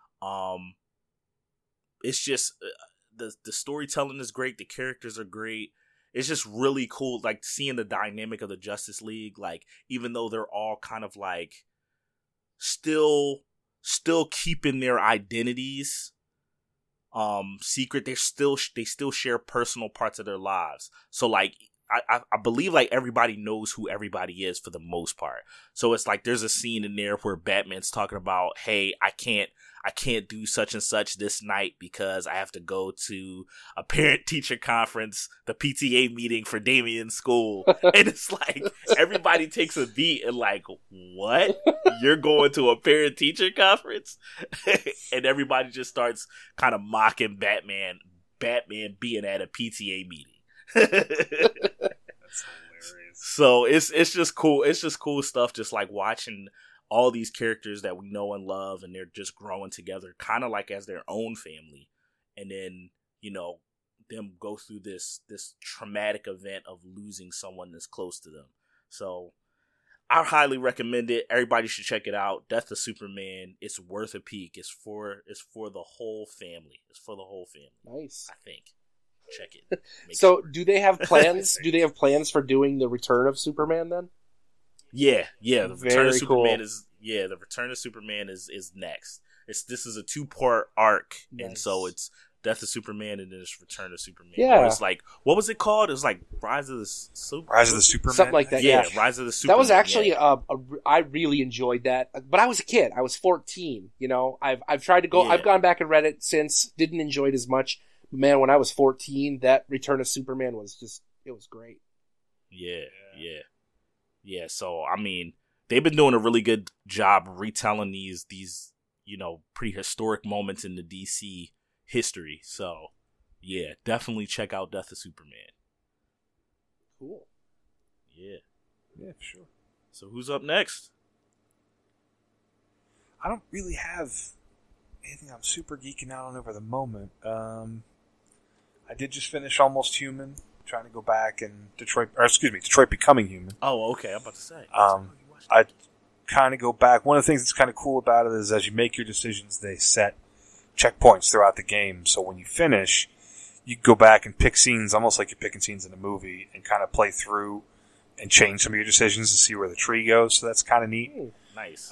It's just the storytelling is great. The characters are great. It's just really cool, like seeing the dynamic of the Justice League. Like even though they're all kind of like still keeping their identities secret, they still share personal parts of their lives. So like I believe like everybody knows who everybody is for the most part. So it's like there's a scene in there where Batman's talking about, hey, I can't do such and such this night because I have to go to a parent-teacher conference, the PTA meeting for Damien's school. And it's like, everybody takes a beat and like, what? You're going to a parent-teacher conference? And everybody just starts kind of mocking Batman being at a PTA meeting. That's hilarious. So it's just cool. It's just cool stuff, just like watching all these characters that we know and love, and they're just growing together, kind of like as their own family. And then, them go through this traumatic event of losing someone that's close to them. So I highly recommend it. Everybody should check it out. Death of Superman. It's worth a peek. It's for the whole family. It's for the whole family. Nice. I think. Check it. So, do they have plans? Do they have plans for doing the Return of Superman then? Yeah. The Return of Superman cool. The Return of Superman is next. This is a 2-part arc, Nice. and so it's Death of Superman and then it's Return of Superman. Yeah. Or it's like, what was it called? It was like Rise of the Superman, something like that. Yeah, Yeah. Rise of the Superman. That was actually I really enjoyed that, but I was a kid. I was 14. I've tried to go. Yeah. I've gone back and read it since. Didn't enjoy it as much. Man, when I was 14, that Return of Superman was it was great. Yeah. So I mean, they've been doing a really good job retelling these pretty historic moments in the DC history. So yeah, definitely check out Death of Superman. Cool. Yeah, for sure. So who's up next? I don't really have anything I'm super geeking out on over the moment. I did just finish Almost Human, trying to go back and Detroit Becoming Human. Oh, okay. I'm about to say. I kind of go back. One of the things that's kind of cool about it is as you make your decisions, they set checkpoints throughout the game. So when you finish, you go back and pick scenes, almost like you're picking scenes in a movie, and kind of play through and change some of your decisions to see where the tree goes. So that's kind of neat. Ooh, nice.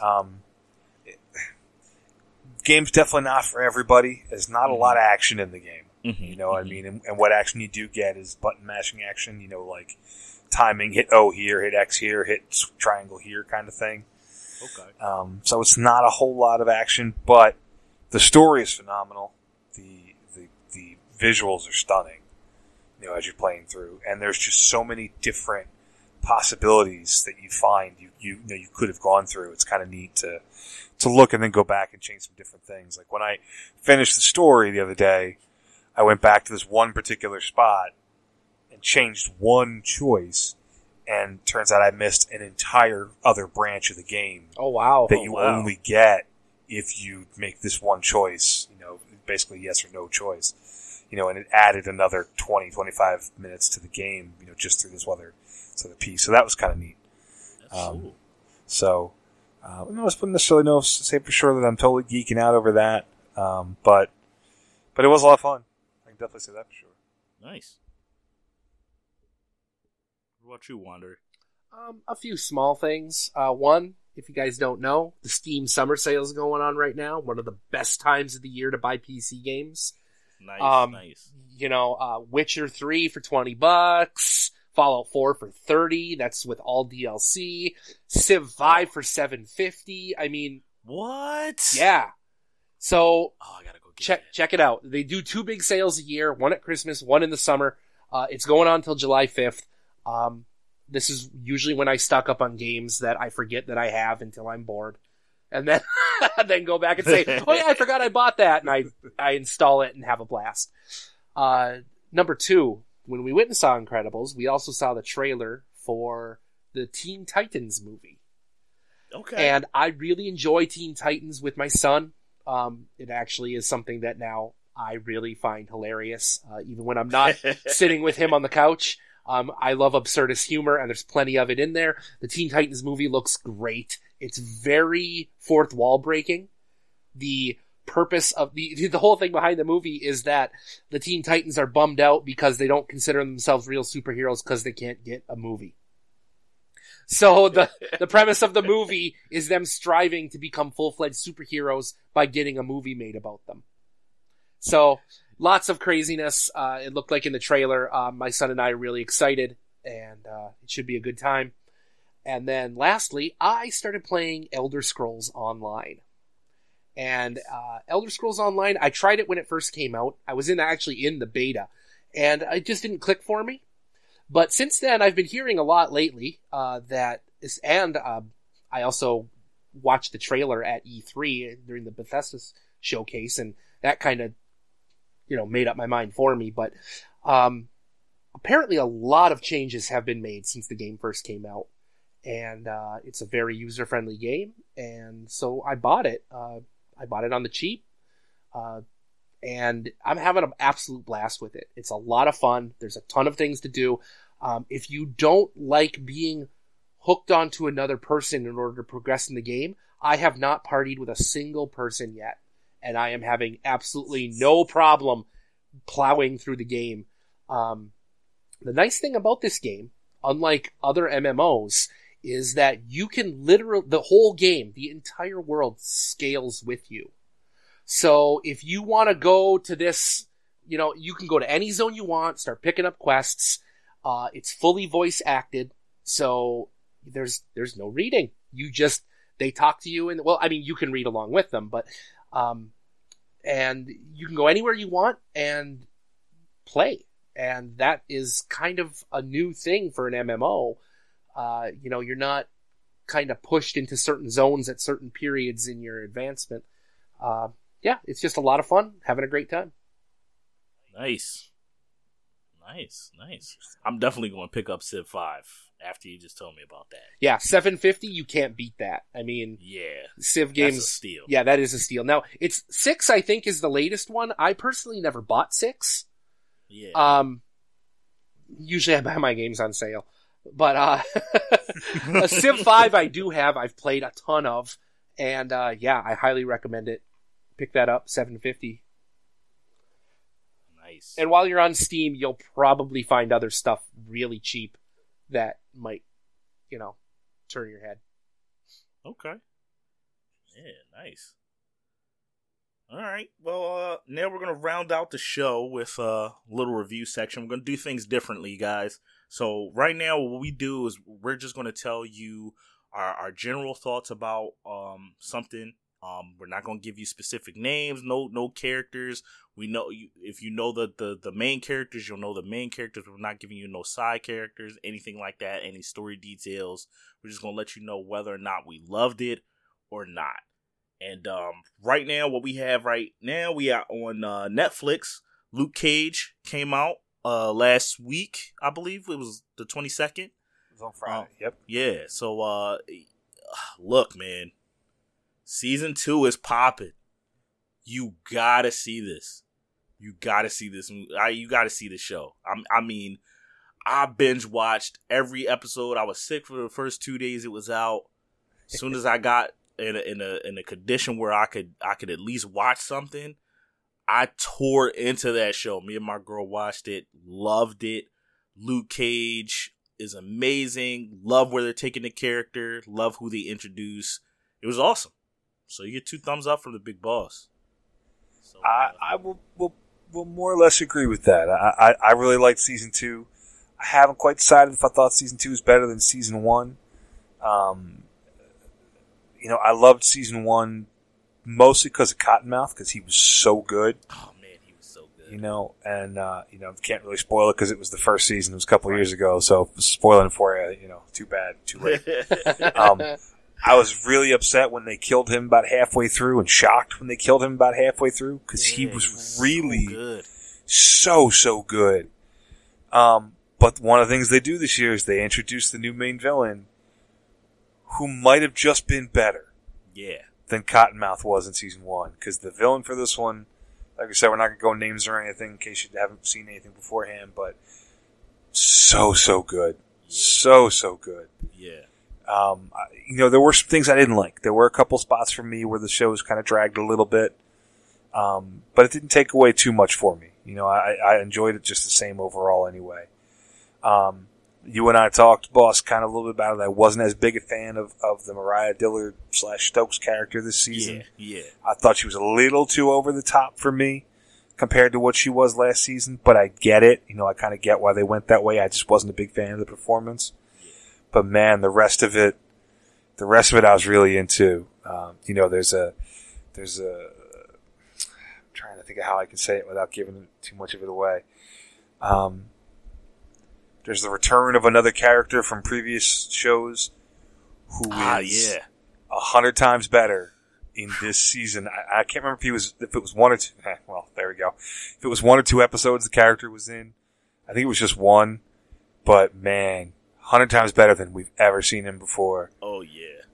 Game's definitely not for everybody. There's not a lot of action in the game. Mm-hmm. You know what I mean? And what action you do get is button mashing action, like timing, hit O here, hit X here, hit triangle here kind of thing. Okay. So it's not a whole lot of action, but the story is phenomenal. The visuals are stunning, as you're playing through. And there's just so many different possibilities that you find you could have gone through. It's kind of neat to look and then go back and change some different things. Like when I finished the story the other day, I went back to this one particular spot and changed one choice, and turns out I missed an entire other branch of the game. Oh, wow. That you only get if you make this one choice, basically yes or no choice. And it added another 20, 25 minutes to the game, just through this other piece. So that was kind of neat. Cool. So, I wouldn't necessarily say for sure that I'm totally geeking out over that. But it was a lot of fun. I can definitely say that for sure. Nice. What about you, Wander? A few small things. One, if you guys don't know, the Steam summer sale is going on right now. One of the best times of the year to buy PC games. Nice. Witcher 3 for $20, Fallout 4 for $30. That's with all DLC. Civ 5 for $7.50. I mean, what? Yeah. So, I gotta go check it out. They do 2 big sales a year, one at Christmas, one in the summer. It's going on until July 5th. This is usually when I stock up on games that I forget that I have until I'm bored. And then, then go back and say, oh yeah, I forgot I bought that. And I install it and have a blast. Number 2, when we went and saw Incredibles, we also saw the trailer for the Teen Titans movie. Okay. And I really enjoy Teen Titans with my son. It actually is something that now I really find hilarious, even when I'm not sitting with him on the couch. I love absurdist humor, and there's plenty of it in there. The Teen Titans movie looks great. It's very fourth wall breaking. The purpose of the whole thing behind the movie is that the Teen Titans are bummed out because they don't consider themselves real superheroes because they can't get a movie. So the premise of the movie is them striving to become full-fledged superheroes by getting a movie made about them. So lots of craziness. It looked like in the trailer. My son and I are really excited, and it should be a good time. And then lastly, I started playing Elder Scrolls Online. And Elder Scrolls Online, I tried it when it first came out. I was actually in the beta, and it just didn't click for me. But since then, I've been hearing a lot lately I also watched the trailer at E3 during the Bethesda showcase, and that kind of, made up my mind for me. But apparently a lot of changes have been made since the game first came out. And it's a very user-friendly game, and so I bought it. I bought it on the cheap, and I'm having an absolute blast with it. It's a lot of fun. There's a ton of things to do. If you don't like being hooked onto another person in order to progress in the game, I have not partied with a single person yet, and I am having absolutely no problem plowing through the game. The nice thing about this game, unlike other MMOs, is that you can the whole game, the entire world scales with you. So if you want to go to this, you can go to any zone you want, start picking up quests. It's fully voice acted, so there's no reading. They talk to you, and you can read along with them, but, and you can go anywhere you want and play. And that is kind of a new thing for an MMO. You're not kind of pushed into certain zones at certain periods in your advancement. It's just a lot of fun, having a great time. Nice. I'm definitely going to pick up Civ 5 after you just told me about that. Yeah, $7.50, you can't beat that. I mean, yeah, Civ games, that's a steal. Yeah, that is a steal. Now, it's 6, I think, is the latest one. I personally never bought 6. Yeah. Usually I buy my games on sale. But a Civ 5 I do have. I've played a ton of. And I highly recommend it. Pick that up, $7.50. Nice. And while you're on Steam, you'll probably find other stuff really cheap that might, turn your head. Okay. Yeah, nice. All right. Well, now we're going to round out the show with a little review section. We're going to do things differently, guys. So right now, what we do is we're just going to tell you our general thoughts about something. We're not going to give you specific names, no characters. We know if you know the main characters, you'll know the main characters. We're not giving you no side characters, anything like that, any story details. We're just going to let you know whether or not we loved it or not. And right now, what we have right now, we are on Netflix. Luke Cage came out last week, I believe. It was the 22nd. on Friday. Yep. Yeah. So, look, man, season 2 is popping. You gotta see this. You gotta see this. You gotta see the show. I mean, I binge watched every episode. I was sick for the first 2 days it was out. As soon as I got in a condition where I could at least watch something, I tore into that show. Me and my girl watched it, loved it. Luke Cage is amazing. Love where they're taking the character. Love who they introduce. It was awesome. So you get 2 thumbs up from the big boss. So, I will more or less agree with that. I really liked season 2. I haven't quite decided if I thought season 2 was better than season 1. I loved season 1 mostly because of Cottonmouth, because he was so good. Oh man, he was so good. Can't really spoil it because it was the first season. It was a couple of years ago, so spoiling it for you, too bad, too late. I was really upset when they killed him about halfway through, and shocked when they killed him about halfway through, because he was really so good. But one of the things they do this year is they introduce the new main villain, who might have just been better than Cottonmouth was in season 1. Because the villain for this one, like I said, we're not going to go names or anything in case you haven't seen anything beforehand, but so good. Yeah. So good. Yeah. There were some things I didn't like. There were a couple spots for me where the show was kind of dragged a little bit. But it didn't take away too much for me. I enjoyed it just the same overall anyway. You and I talked, boss, kind of a little bit about it. I wasn't as big a fan of the Mariah Dillard / Stokes character this season. Yeah. I thought she was a little too over the top for me compared to what she was last season, but I get it. I kind of get why they went that way. I just wasn't a big fan of the performance. But man, the rest of it I was really into. There's a, I'm trying to think of how I can say it without giving too much of it away. There's the return of another character from previous shows who is 100 times better in this season. I can't remember if it was 1 or 2. Well, there we go. If it was 1 or 2 episodes the character was in, I think it was just 1. But man, 100 times better than we've ever seen him before. Oh yeah.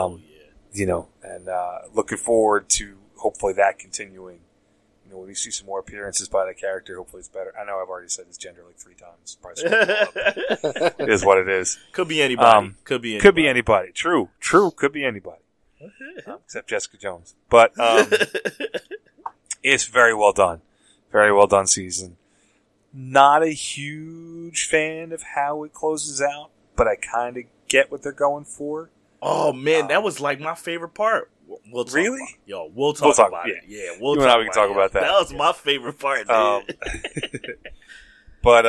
And looking forward to hopefully that continuing. When we see some more appearances by the character, hopefully it's better. I know I've already said his gender like 3 times. It is what it is. Could be anybody. Could be anybody. True. Could be anybody. Except Jessica Jones. But it's very well done. Very well done season. Not a huge fan of how it closes out, but I kind of get what they're going for. Oh man, that was like my favorite part. We'll talk really? We'll talk about it. Yeah, we can talk about that. That was my favorite part, dude. But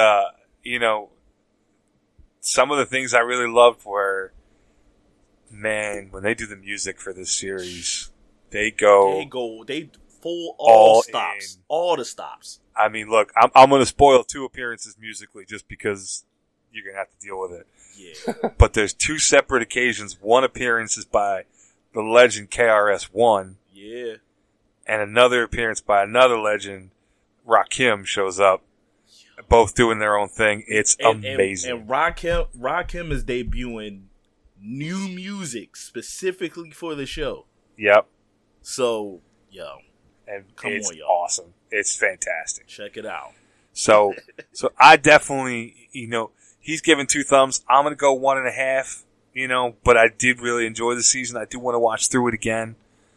some of the things I really loved were, man, when they do the music for this series, they full all stops. In. All the stops. I mean, look, I'm going to spoil 2 appearances musically just because you're going to have to deal with it. Yeah. But there's 2 separate occasions. One appearance is by the legend KRS-One. Yeah. And another appearance by another legend, Rakim, shows up. Both doing their own thing. It's amazing. And Rakim is debuting new music specifically for the show. Yep. So, and it's awesome. It's fantastic. Check it out. So I definitely, he's given 2 thumbs. I'm going to go 1.5. But I did really enjoy the season. I do want to watch through it again.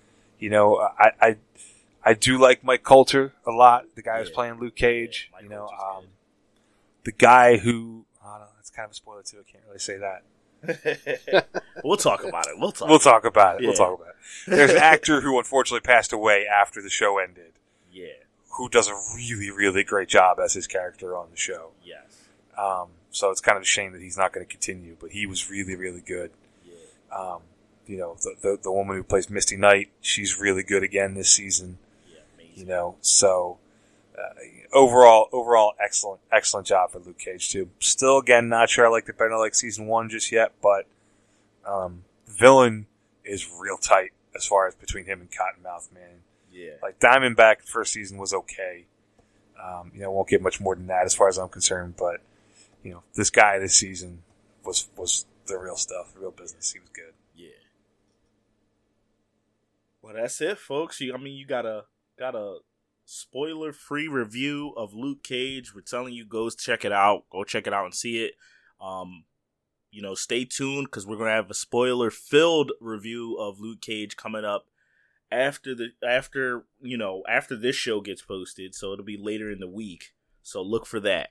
I do like Mike Coulter a lot. The guy who's playing Luke Cage. The guy who, I don't know, that's kind of a spoiler too. I can't really say that. We'll talk about it. We'll talk about it. There's an actor who unfortunately passed away after the show ended. Yeah. Who does a really, really great job as his character on the show. Yes. So it's kind of a shame that he's not going to continue, but he was really, really good. Yeah. The woman who plays Misty Knight, she's really good again this season. Yeah, amazing. So overall, excellent job for Luke Cage too. Still, again, not sure I like it better than like season 1 just yet, but villain is real tight as far as between him and Cottonmouth, man. Yeah. Like Diamondback first season was okay. Won't get much more than that as far as I'm concerned, but this guy this season, was the real stuff, the real business. He was good. Yeah. Well, that's it, folks. You got a spoiler-free review of Luke Cage. We're telling you, go check it out. Go check it out and see it. Stay tuned because we're gonna have a spoiler-filled review of Luke Cage coming up after this show gets posted. So it'll be later in the week. So look for that.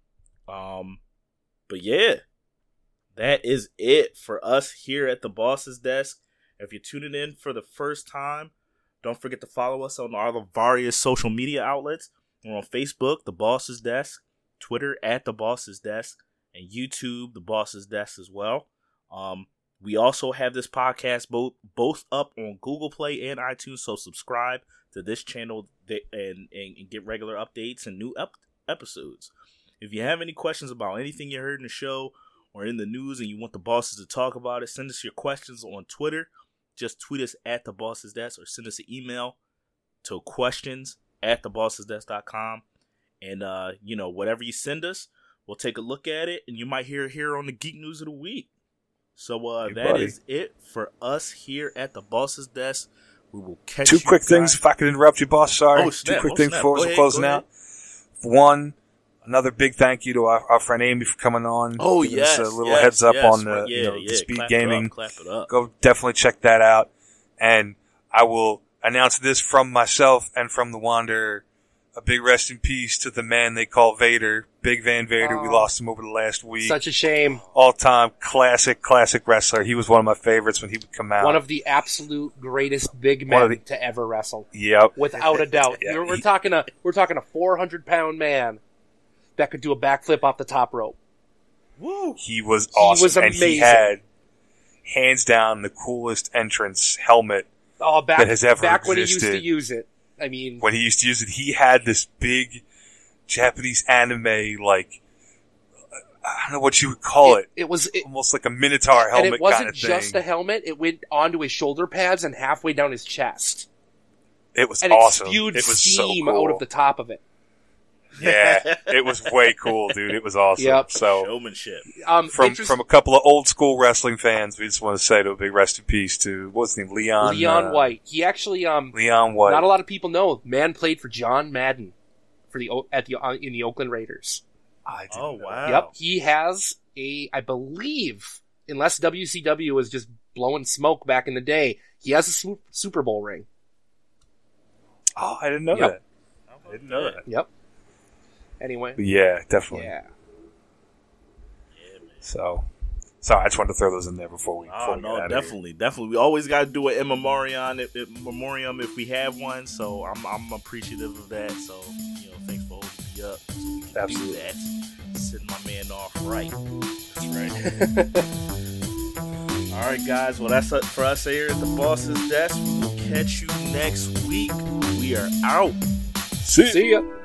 But yeah, that is it for us here at the Boss's Desk. If you're tuning in for the first time, don't forget to follow us on all the various social media outlets. We're on Facebook, The Boss's Desk, Twitter at The Boss's Desk, and YouTube, The Boss's Desk as well. We also have this podcast both up on Google Play and iTunes, so subscribe to this channel and get regular updates and new episodes. If you have any questions about anything you heard in the show or in the news and you want the bosses to talk about it, send us your questions on Twitter. Just tweet us at The Boss's Desk or send us an email to questions@thebossesdesk.com. And, whatever you send us, we'll take a look at it and you might hear it here on the Geek News of the Week. So that is it for us here at the Boss's Desk. We will catch you. Two quick things, if I could interrupt you, boss. Sorry. Two quick things before we're closing out. One, another big thank you to our friend Amy for coming on. Oh, giving us a little heads up on the speed gaming. Clap it up. Go definitely check that out. And I will announce this from myself and from the Wanderer. A big rest in peace to the man they call Vader, Big Van Vader. We lost him over the last week. Such a shame. All-time classic wrestler. He was one of my favorites when he would come out. One of the absolute greatest big men to ever wrestle. Yep. Without a doubt. Yeah, we're talking a 400-pound man that could do a backflip off the top rope. Woo! He was awesome. He was amazing. And he had, hands down, the coolest entrance helmet that has ever back existed. When he used to use it. I mean, when he used to use it, he had this big Japanese anime, I don't know what you would call it. It was almost like a Minotaur helmet. And it wasn't kind of just a helmet; it went onto his shoulder pads and halfway down his chest. It was and awesome. It spewed was steam so cool. out of the top of it. Yeah, it was way cool, dude. It was awesome. Yep. So showmanship. From a couple of old school wrestling fans, we just want to say to a big rest in peace to what's his name, Leon White. He actually Leon White. Not a lot of people know. Man played for John Madden in the Oakland Raiders. Wow. Yep. He has I believe, unless WCW was just blowing smoke back in the day, he has a Super Bowl ring. Oh, I didn't know that. I didn't know that. Yep. Anyway. Yeah, definitely. Yeah. So, sorry, I just wanted to throw those in there before we. Definitely. We always got to do an in memoriam if we have one. So I'm appreciative of that. So thanks for holding me up. So we can Absolutely. do that. Setting my man off right. That's right. All right, guys. Well, that's it for us here at the Boss's Desk. We'll catch you next week. We are out. See ya.